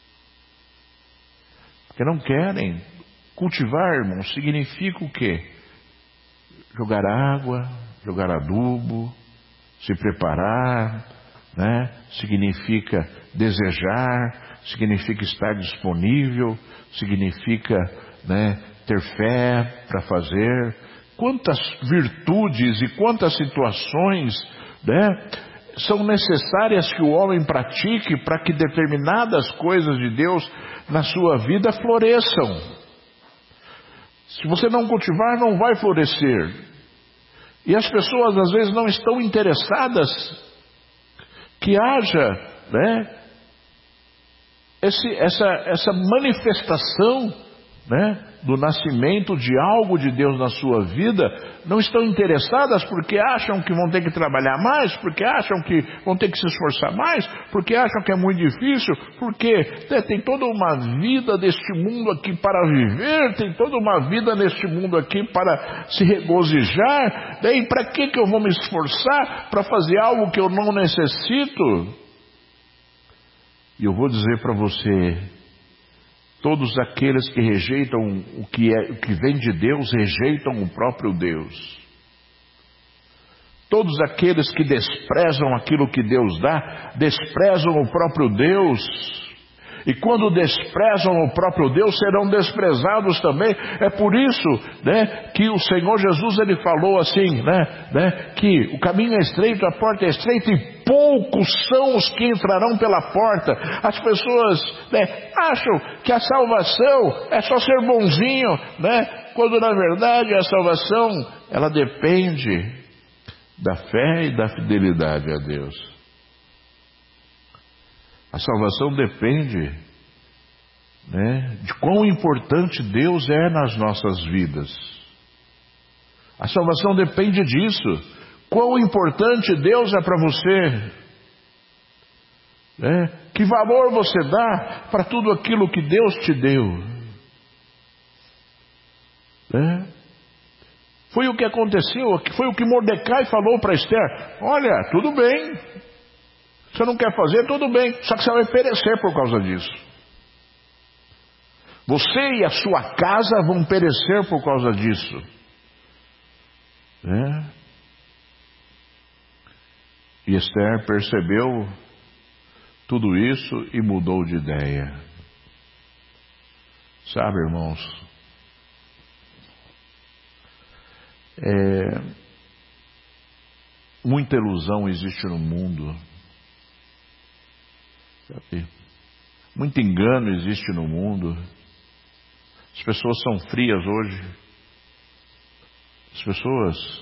Porque não querem. Cultivar, irmão, significa o quê? Jogar água, jogar adubo, se preparar, significa desejar, significa estar disponível, significa ter fé para fazer. Quantas virtudes e quantas situações são necessárias que o homem pratique para que determinadas coisas de Deus na sua vida floresçam. Se você não cultivar, não vai florescer. E as pessoas às vezes não estão interessadas que haja essa manifestação do nascimento de algo de Deus na sua vida. Não estão interessadas porque acham que vão ter que trabalhar mais, porque acham que vão ter que se esforçar mais, porque acham que é muito difícil, porque tem toda uma vida deste mundo aqui para viver, tem toda uma vida neste mundo aqui para se regozijar. E para que eu vou me esforçar para fazer algo que eu não necessito? E eu vou dizer para você, todos aqueles que rejeitam o que vem de Deus, rejeitam o próprio Deus. Todos aqueles que desprezam aquilo que Deus dá, desprezam o próprio Deus. E quando desprezam o próprio Deus, serão desprezados também. É por isso, que o Senhor Jesus ele falou assim, que o caminho é estreito, a porta é estreita e poucos são os que entrarão pela porta. As pessoas acham que a salvação é só ser bonzinho, quando na verdade a salvação ela depende da fé e da fidelidade a Deus. A salvação depende, né, de quão importante Deus é nas nossas vidas. A salvação depende disso. Quão importante Deus é para você. Né? Que valor você dá para tudo aquilo que Deus te deu. Né? Foi o que aconteceu, foi o que Mordecai falou para Esther. Olha, tudo bem. Você não quer fazer, tudo bem. Só que você vai perecer por causa disso. Você e a sua casa vão perecer por causa disso. Né? E Esther percebeu tudo isso e mudou de ideia. Sabe, irmãos, muita ilusão existe no mundo. Sabe? Muito engano existe no mundo. As pessoas são frias hoje. As pessoas,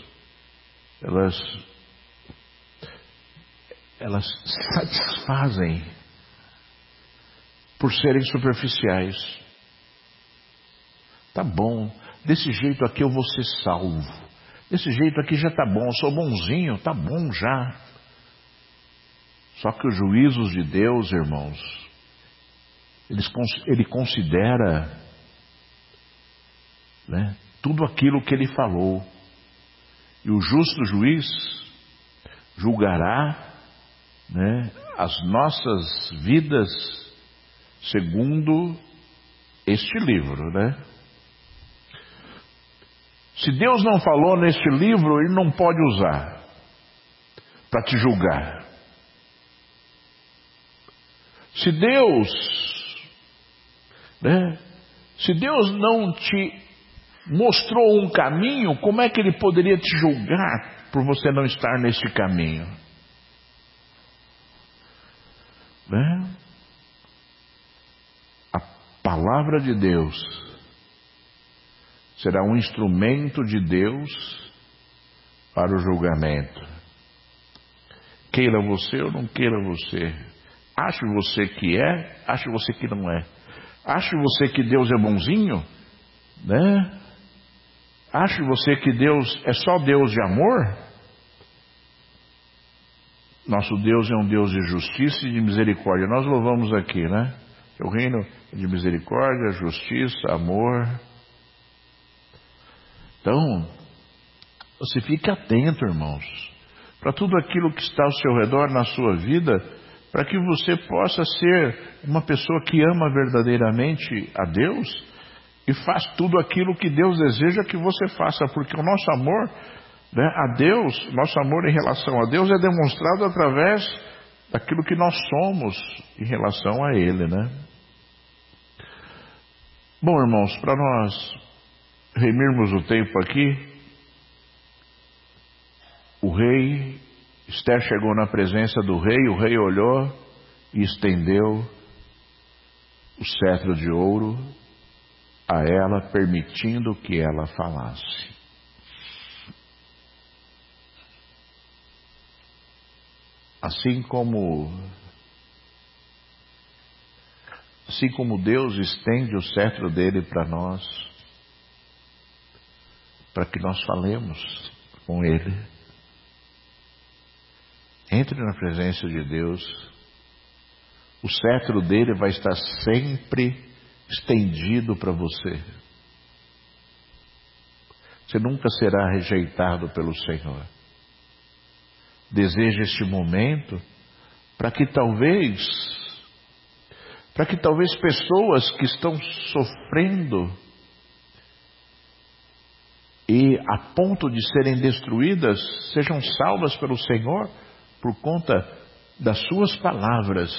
elas satisfazem por serem superficiais. Tá bom, desse jeito aqui eu vou ser salvo. Desse jeito aqui já tá bom, eu sou bonzinho, tá bom já. Só que os juízos de Deus, irmãos, ele considera, né, tudo aquilo que ele falou. E o justo juiz julgará, né, as nossas vidas segundo este livro, né? Se Deus não falou neste livro, Ele não pode usar para te julgar. Se Deus não te mostrou um caminho, como é que Ele poderia te julgar por você não estar neste caminho? Né? A palavra de Deus será um instrumento de Deus para o julgamento. Queira você ou não queira você. Ache você que é, ache você que não é. Ache você que Deus é bonzinho, né? Ache você que Deus é só Deus de amor. Nosso Deus é um Deus de justiça e de misericórdia. Nós louvamos aqui, né? O reino é de misericórdia, justiça, amor. Então, você fique atento, irmãos, para tudo aquilo que está ao seu redor na sua vida, para que você possa ser uma pessoa que ama verdadeiramente a Deus e faz tudo aquilo que Deus deseja que você faça, porque o nosso amor, né, a Deus, nosso amor em relação a Deus é demonstrado através daquilo que nós somos em relação a Ele, né? Bom, irmãos, para nós remirmos o tempo aqui, o rei, Esther chegou na presença do rei, o rei olhou e estendeu o cetro de ouro a ela, permitindo que ela falasse. Assim como Deus estende o cetro dele para nós, para que nós falemos com Ele. Entre na presença de Deus. O cetro dele vai estar sempre estendido para você. Você nunca será rejeitado pelo Senhor. Deseja este momento para que talvez pessoas que estão sofrendo e a ponto de serem destruídas, sejam salvas pelo Senhor por conta das suas palavras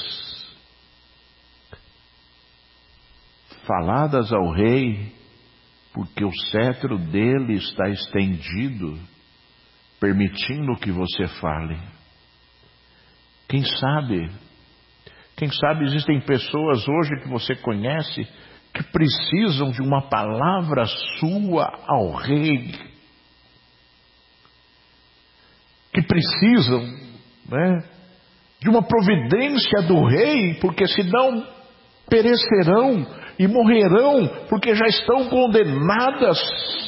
faladas ao rei, porque o cetro dele está estendido, permitindo que você fale. Quem sabe existem pessoas hoje que você conhece que precisam de uma palavra sua ao rei, que precisam, né, de uma providência do rei, porque senão perecerão e morrerão, porque já estão condenadas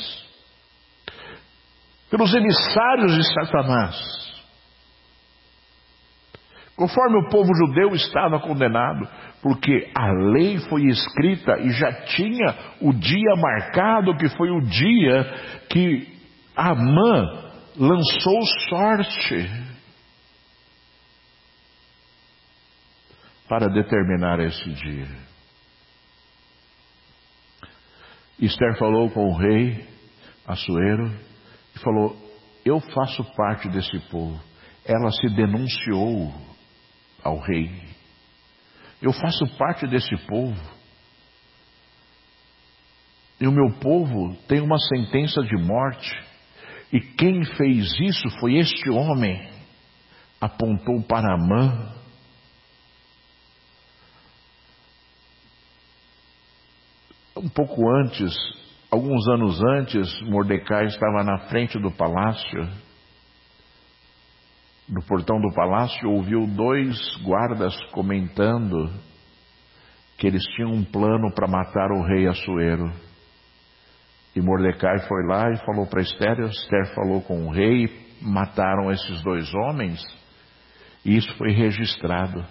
pelos emissários de Satanás. Conforme o povo judeu estava condenado, porque a lei foi escrita e já tinha o dia marcado, que foi o dia que Amã lançou sorte para determinar esse dia. Esther falou com o rei Assuero e falou: eu faço parte desse povo. Ela se denunciou ao rei: eu faço parte desse povo, e o meu povo tem uma sentença de morte, e quem fez isso foi este homem. Apontou para Amã. Um pouco antes, alguns anos antes, Mordecai estava na frente do palácio. No portão do palácio, ouviu 2 guardas comentando que eles tinham um plano para matar o rei Assuero. E Mordecai foi lá e falou para Esther. Esther falou com o rei, mataram esses 2 homens, e isso foi registrado.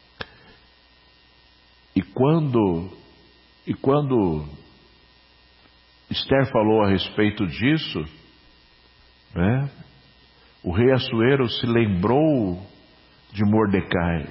E quando Esther falou a respeito disso, né, o rei Assuero se lembrou de Mordecai,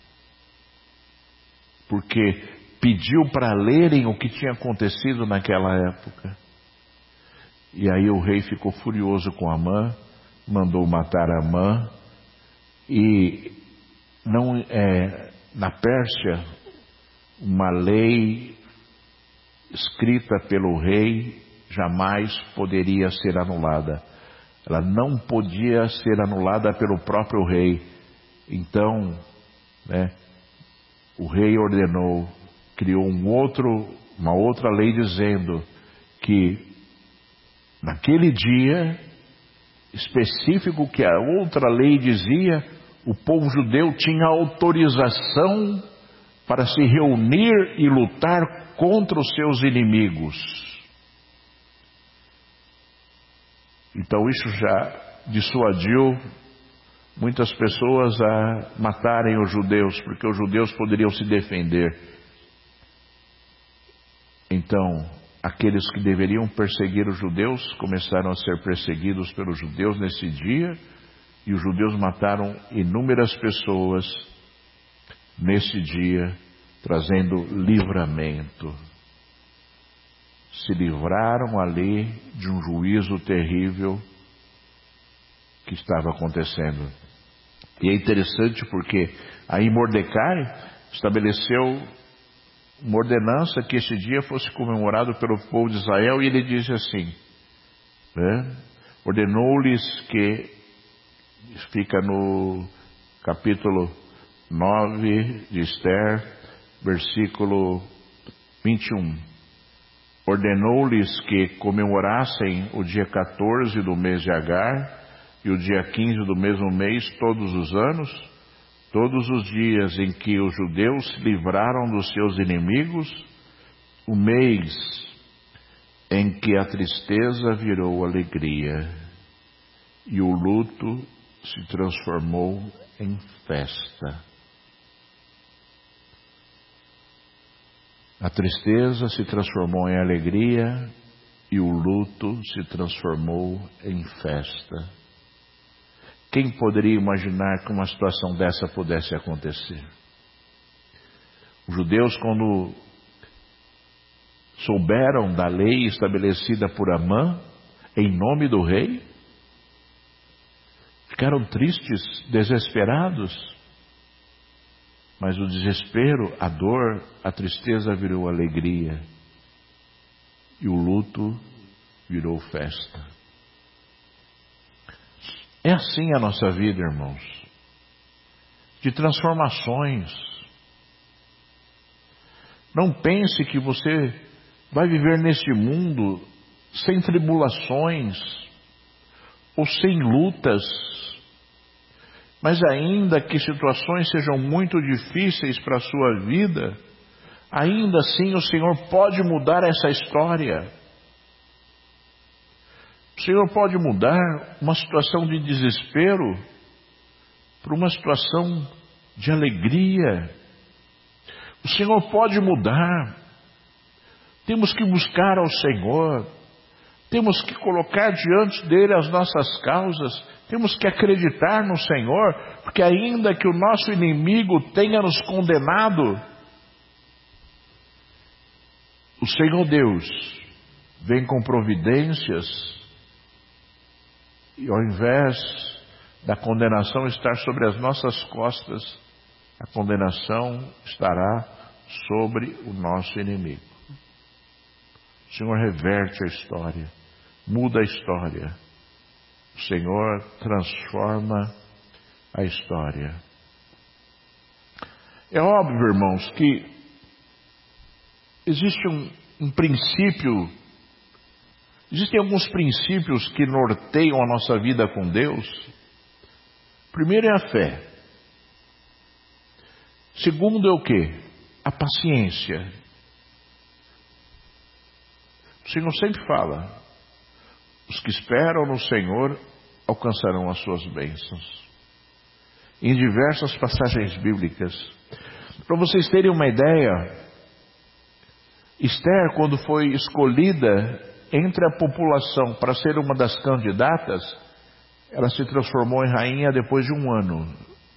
porque pediu para lerem o que tinha acontecido naquela época. E aí o rei ficou furioso com Amã, mandou matar Amã. E não na Pérsia, uma lei escrita pelo rei jamais poderia ser anulada. Ela não podia ser anulada pelo próprio rei. Então, né, o rei ordenou, criou uma outra lei dizendo que naquele dia específico que a outra lei dizia, o povo judeu tinha autorização para se reunir e lutar contra os seus inimigos. Então isso já dissuadiu muitas pessoas a matarem os judeus, porque os judeus poderiam se defender. Então, aqueles que deveriam perseguir os judeus começaram a ser perseguidos pelos judeus nesse dia, e os judeus mataram inúmeras pessoas nesse dia, trazendo livramento. Se livraram ali de um juízo terrível que estava acontecendo. E é interessante porque aí Mordecai estabeleceu uma ordenança que esse dia fosse comemorado pelo povo de Israel, e ele diz assim, né? Ordenou-lhes que, fica no capítulo 9 de Esther, versículo 21. Ordenou-lhes que comemorassem o dia 14 do mês de Agar e o dia 15 do mesmo mês todos os anos, todos os dias em que os judeus se livraram dos seus inimigos, o mês em que a tristeza virou alegria e o luto se transformou em festa. A tristeza se transformou em alegria e o luto se transformou em festa. Quem poderia imaginar que uma situação dessa pudesse acontecer? Os judeus, quando souberam da lei estabelecida por Amã, em nome do rei, ficaram tristes, desesperados. Mas o desespero, a dor, a tristeza virou alegria. E o luto virou festa. É assim a nossa vida, irmãos. De transformações. Não pense que você vai viver neste mundo sem tribulações ou sem lutas. Mas ainda que situações sejam muito difíceis para a sua vida, ainda assim o Senhor pode mudar essa história. O Senhor pode mudar uma situação de desespero para uma situação de alegria. O Senhor pode mudar. Temos que buscar ao Senhor. Temos que colocar diante dele as nossas causas. Temos que acreditar no Senhor, porque ainda que o nosso inimigo tenha nos condenado, o Senhor Deus vem com providências, e ao invés da condenação estar sobre as nossas costas, a condenação estará sobre o nosso inimigo. O Senhor reverte a história, muda a história. O Senhor transforma a história. É óbvio, irmãos, que existe um princípio, existem alguns princípios que norteiam a nossa vida com Deus. Primeiro é a fé. Segundo é o quê? A paciência. O Senhor sempre fala: os que esperam no Senhor alcançarão as suas bênçãos. Em diversas passagens bíblicas. Para vocês terem uma ideia, Esther, quando foi escolhida entre a população para ser uma das candidatas, ela se transformou em rainha depois de um ano.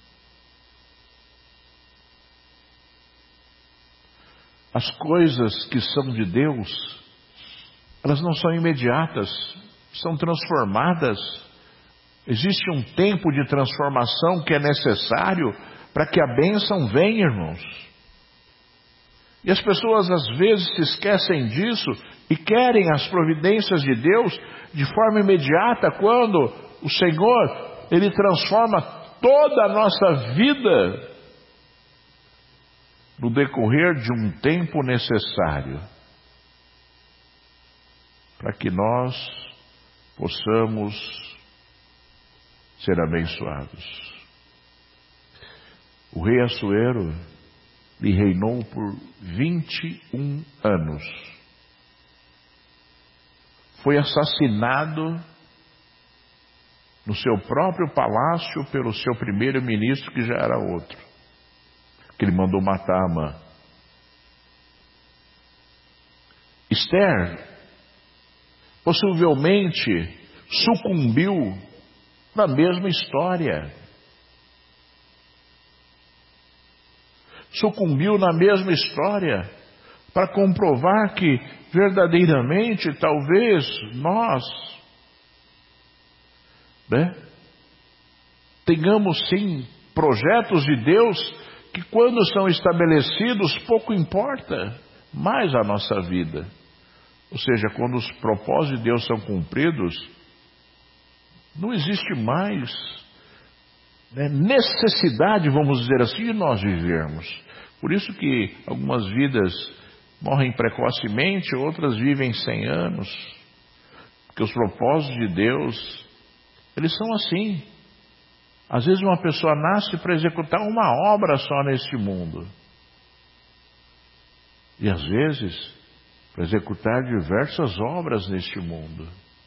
As coisas que são de Deus, elas não são imediatas, são transformadas. Existe um tempo de transformação que é necessário para que a bênção venha, irmãos. E as pessoas às vezes se esquecem disso e querem as providências de Deus de forma imediata, quando o Senhor, Ele transforma toda a nossa vida no decorrer de um tempo necessário para que nós possamos ser abençoados. O rei Assuero lhe reinou por 21 anos. Foi assassinado no seu próprio palácio pelo seu primeiro-ministro, que já era outro, que ele mandou matar Amã. Esther possivelmente sucumbiu na mesma história. Sucumbiu na mesma história para comprovar que verdadeiramente talvez nós, tenhamos sim projetos de Deus que, quando são estabelecidos, pouco importa mais a nossa vida. Ou seja, quando os propósitos de Deus são cumpridos, não existe mais necessidade, vamos dizer assim, de nós vivermos. Por isso que algumas vidas morrem precocemente, outras vivem 100 anos. Porque os propósitos de Deus, eles são assim. Às vezes uma pessoa nasce para executar uma obra só neste mundo. E às vezes para executar diversas obras neste mundo.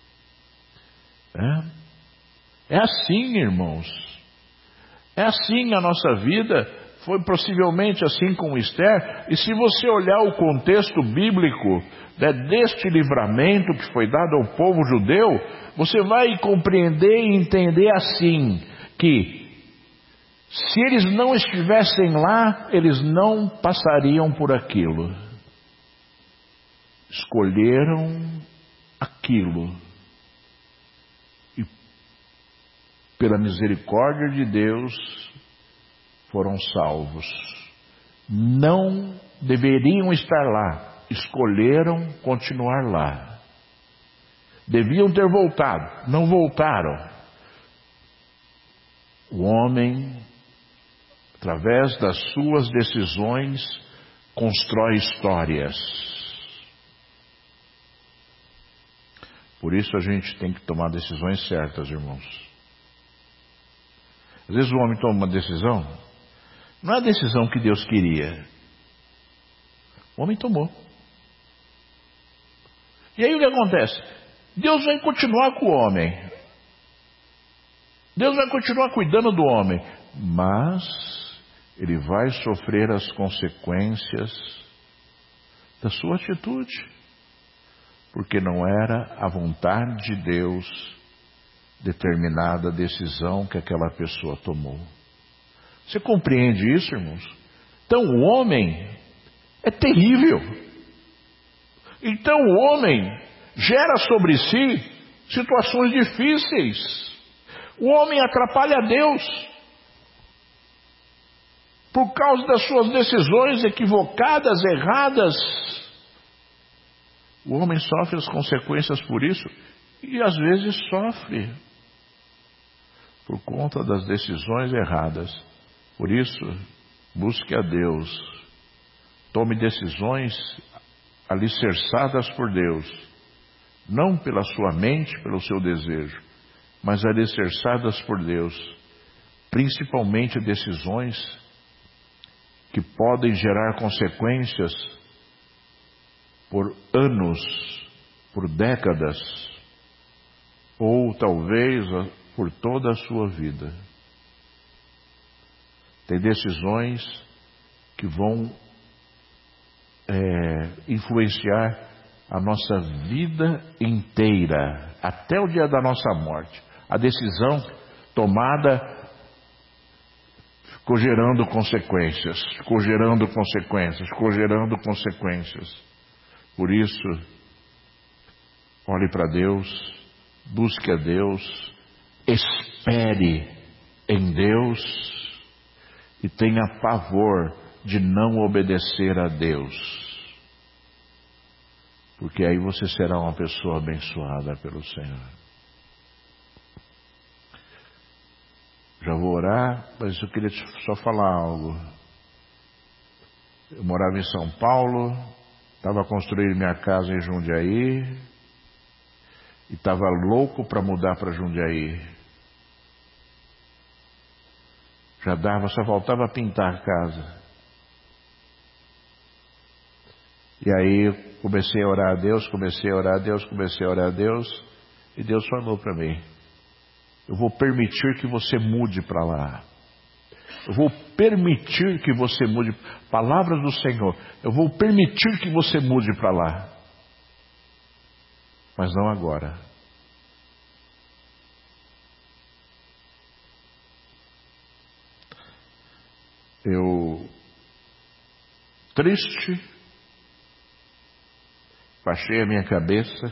É assim, irmãos. É assim a nossa vida. Foi possivelmente assim com Esther. E se você olhar o contexto bíblico deste livramento que foi dado ao povo judeu, você vai compreender e entender assim, que se eles não estivessem lá, eles não passariam por aquilo. Escolheram aquilo. E pela misericórdia de Deus foram salvos. Não deveriam estar lá, escolheram continuar lá. Deviam ter voltado, não voltaram. O homem, através das suas decisões, constrói histórias. Por isso a gente tem que tomar decisões certas, irmãos. Às vezes o homem toma uma decisão, não é a decisão que Deus queria. O homem tomou. E aí o que acontece? Deus vai continuar com o homem. Deus vai continuar cuidando do homem. Mas ele vai sofrer as consequências da sua atitude. Porque não era a vontade de Deus determinada decisão que aquela pessoa tomou. Você compreende isso, irmãos? Então o homem é terrível. Então o homem gera sobre si situações difíceis. O homem atrapalha a Deus por causa das suas decisões equivocadas, erradas. O homem sofre as consequências por isso e às vezes sofre por conta das decisões erradas. Por isso, busque a Deus. Tome decisões alicerçadas por Deus, não pela sua mente, pelo seu desejo, mas alicerçadas por Deus, principalmente decisões que podem gerar consequências por anos, por décadas, ou talvez por toda a sua vida. Tem decisões que vão influenciar a nossa vida inteira, até o dia da nossa morte. A decisão tomada ficou gerando consequências, ficou gerando consequências, ficou gerando consequências. Por isso, olhe para Deus, busque a Deus, espere em Deus e tenha pavor de não obedecer a Deus. Porque aí você será uma pessoa abençoada pelo Senhor. Já vou orar, mas eu queria só falar algo. Eu morava em São Paulo, estava construindo minha casa em Jundiaí e estava louco para mudar para Jundiaí. Já dava, só faltava pintar a casa. E aí comecei a orar a Deus, comecei a orar a Deus, comecei a orar a Deus, e Deus falou para mim: eu vou permitir que você mude para lá. Eu vou permitir que você mude. Palavras do Senhor. Eu vou permitir que você mude para lá. Mas não agora. Eu, triste, baixei a minha cabeça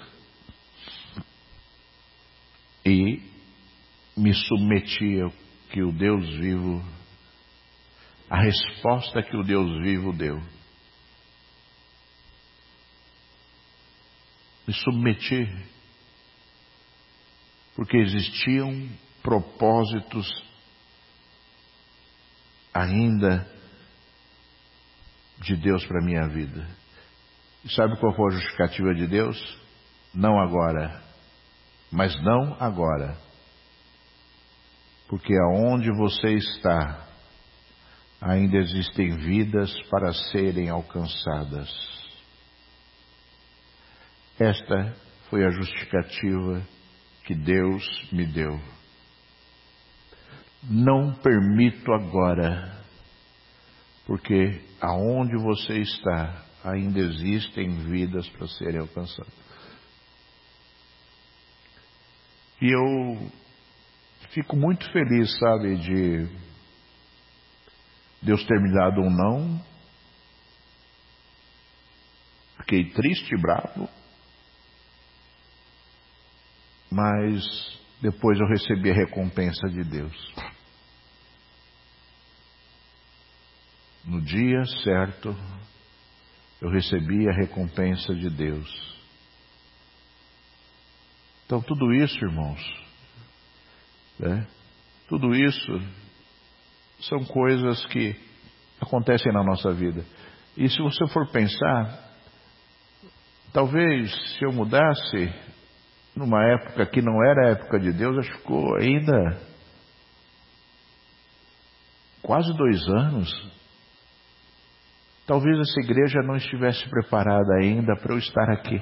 e me submeti ao que o Deus vivo, a resposta que o Deus vivo deu. Me submeti porque existiam propósitos ainda de Deus para a minha vida. E sabe qual foi a justificativa de Deus? Não agora. Mas não agora. Porque aonde você está, ainda existem vidas para serem alcançadas. Esta foi a justificativa que Deus me deu. Não permito agora, porque aonde você está, ainda existem vidas para serem alcançadas. E eu fico muito feliz, sabe, de Deus ter me dado um não. Fiquei triste e bravo, mas depois eu recebi a recompensa de Deus. No dia certo, eu recebi a recompensa de Deus. Então tudo isso, irmãos, tudo isso são coisas que acontecem na nossa vida. E se você for pensar, talvez se eu mudasse numa época que não era a época de Deus, acho que ficou ainda quase 2 anos, talvez essa igreja não estivesse preparada ainda para eu estar aqui.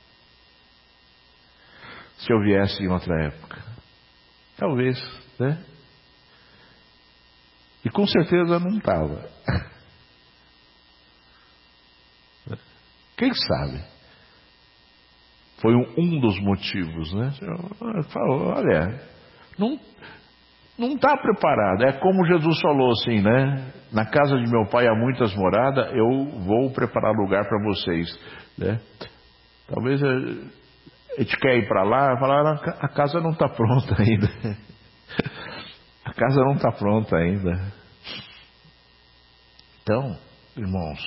Se eu viesse em outra época. Talvez, né? E com certeza não estava. Quem sabe? Foi um dos motivos, né? Falou, olha, não está preparado. É como Jesus falou assim, né? Na casa de meu pai há muitas moradas, eu vou preparar lugar para vocês, né? Talvez a gente quer ir para lá, falar, a casa não está pronta ainda. A casa não está pronta ainda. Então, irmãos,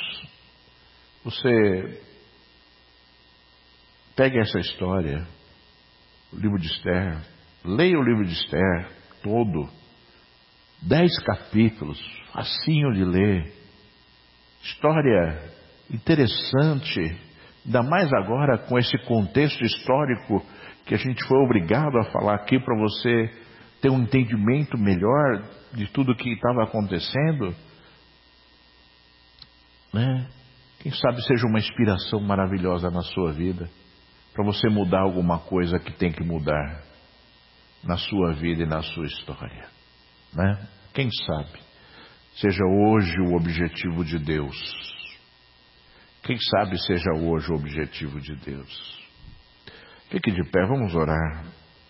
você pegue essa história, o livro de Esther, leia o livro de Esther todo, 10 capítulos, facinho de ler, história interessante, ainda mais agora com esse contexto histórico que a gente foi obrigado a falar aqui para você ter um entendimento melhor de tudo que estava acontecendo, né? Quem sabe seja uma inspiração maravilhosa na sua vida, para você mudar alguma coisa que tem que mudar na sua vida e na sua história, né? Quem sabe seja hoje o objetivo de Deus. Quem sabe seja hoje o objetivo de Deus. Fique de pé, vamos orar.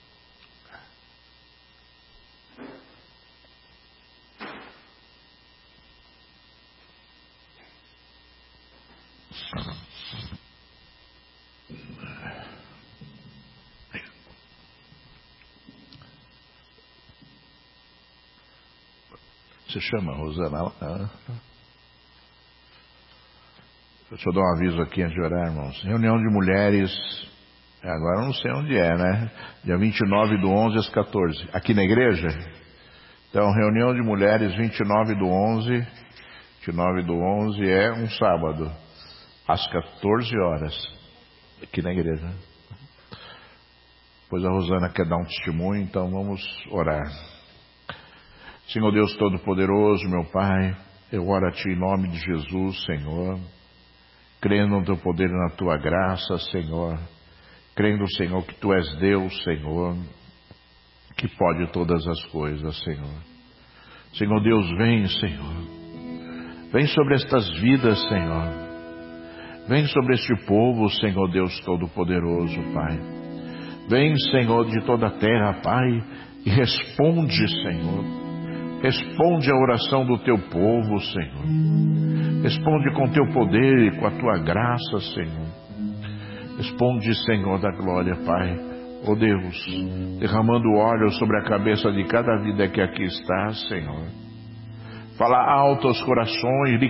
Você chama, Rosana? Deixa eu dar um aviso aqui antes de orar, irmãos. Reunião de mulheres, agora eu não sei onde é, né? Dia 29/11 às 14. Aqui na igreja? Então, reunião de mulheres 29/11. 29/11 é um sábado, às 14 horas. Aqui na igreja. Pois a Rosana quer dar um testemunho, então vamos orar. Senhor Deus Todo-Poderoso, meu Pai, eu oro a Ti em nome de Jesus, Senhor, crendo no Teu poder e na Tua graça, Senhor, crendo, Senhor, que Tu és Deus, Senhor, que pode todas as coisas, Senhor. Senhor Deus, vem, Senhor, vem sobre estas vidas, Senhor, vem sobre este povo, Senhor Deus Todo-Poderoso, Pai. Vem, Senhor, de toda a terra, Pai, e responde, Senhor. Responde a oração do Teu povo, Senhor. Responde com Teu poder e com a Tua graça, Senhor. Responde, Senhor da glória, Pai. Ó Deus, derramando óleo sobre a cabeça de cada vida que aqui está, Senhor. Fala alto aos corações,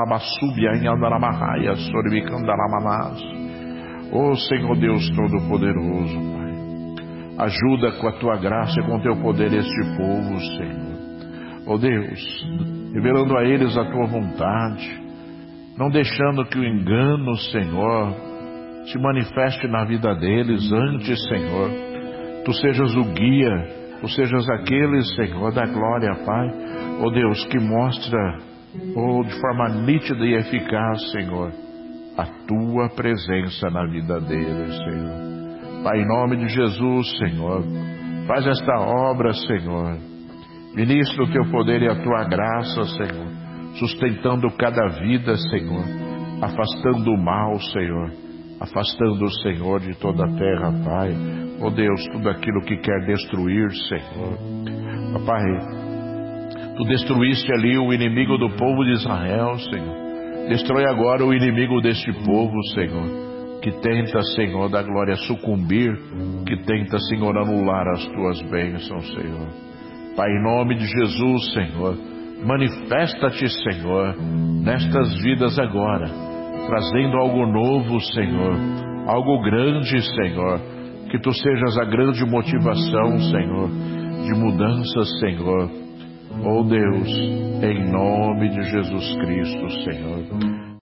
ó Senhor Deus Todo-Poderoso, Pai. Ajuda com a Tua graça e com Teu poder este povo, Senhor. Ó Deus, revelando a eles a Tua vontade, não deixando que o engano, Senhor, se manifeste na vida deles. Antes, Senhor, Tu sejas o guia, Tu sejas aquele, Senhor, da glória, Pai, ó Deus, que mostra, de forma nítida e eficaz, Senhor, a Tua presença na vida deles, Senhor. Pai, em nome de Jesus, Senhor, faz esta obra, Senhor. Ministra o Teu poder e a Tua graça, Senhor, sustentando cada vida, Senhor, afastando o mal, Senhor, afastando o Senhor de toda a terra, Pai. Ó Deus, tudo aquilo que quer destruir, Senhor. Ó Pai, Tu destruíste ali o inimigo do povo de Israel, Senhor. Destrói agora o inimigo deste povo, Senhor, que tenta, Senhor, da glória sucumbir, que tenta, Senhor, anular as Tuas bênçãos, Senhor. Pai, em nome de Jesus, Senhor, manifesta-te, Senhor, nestas vidas agora, trazendo algo novo, Senhor, algo grande, Senhor, que Tu sejas a grande motivação, Senhor, de mudança, Senhor. Oh Deus, em nome de Jesus Cristo, Senhor.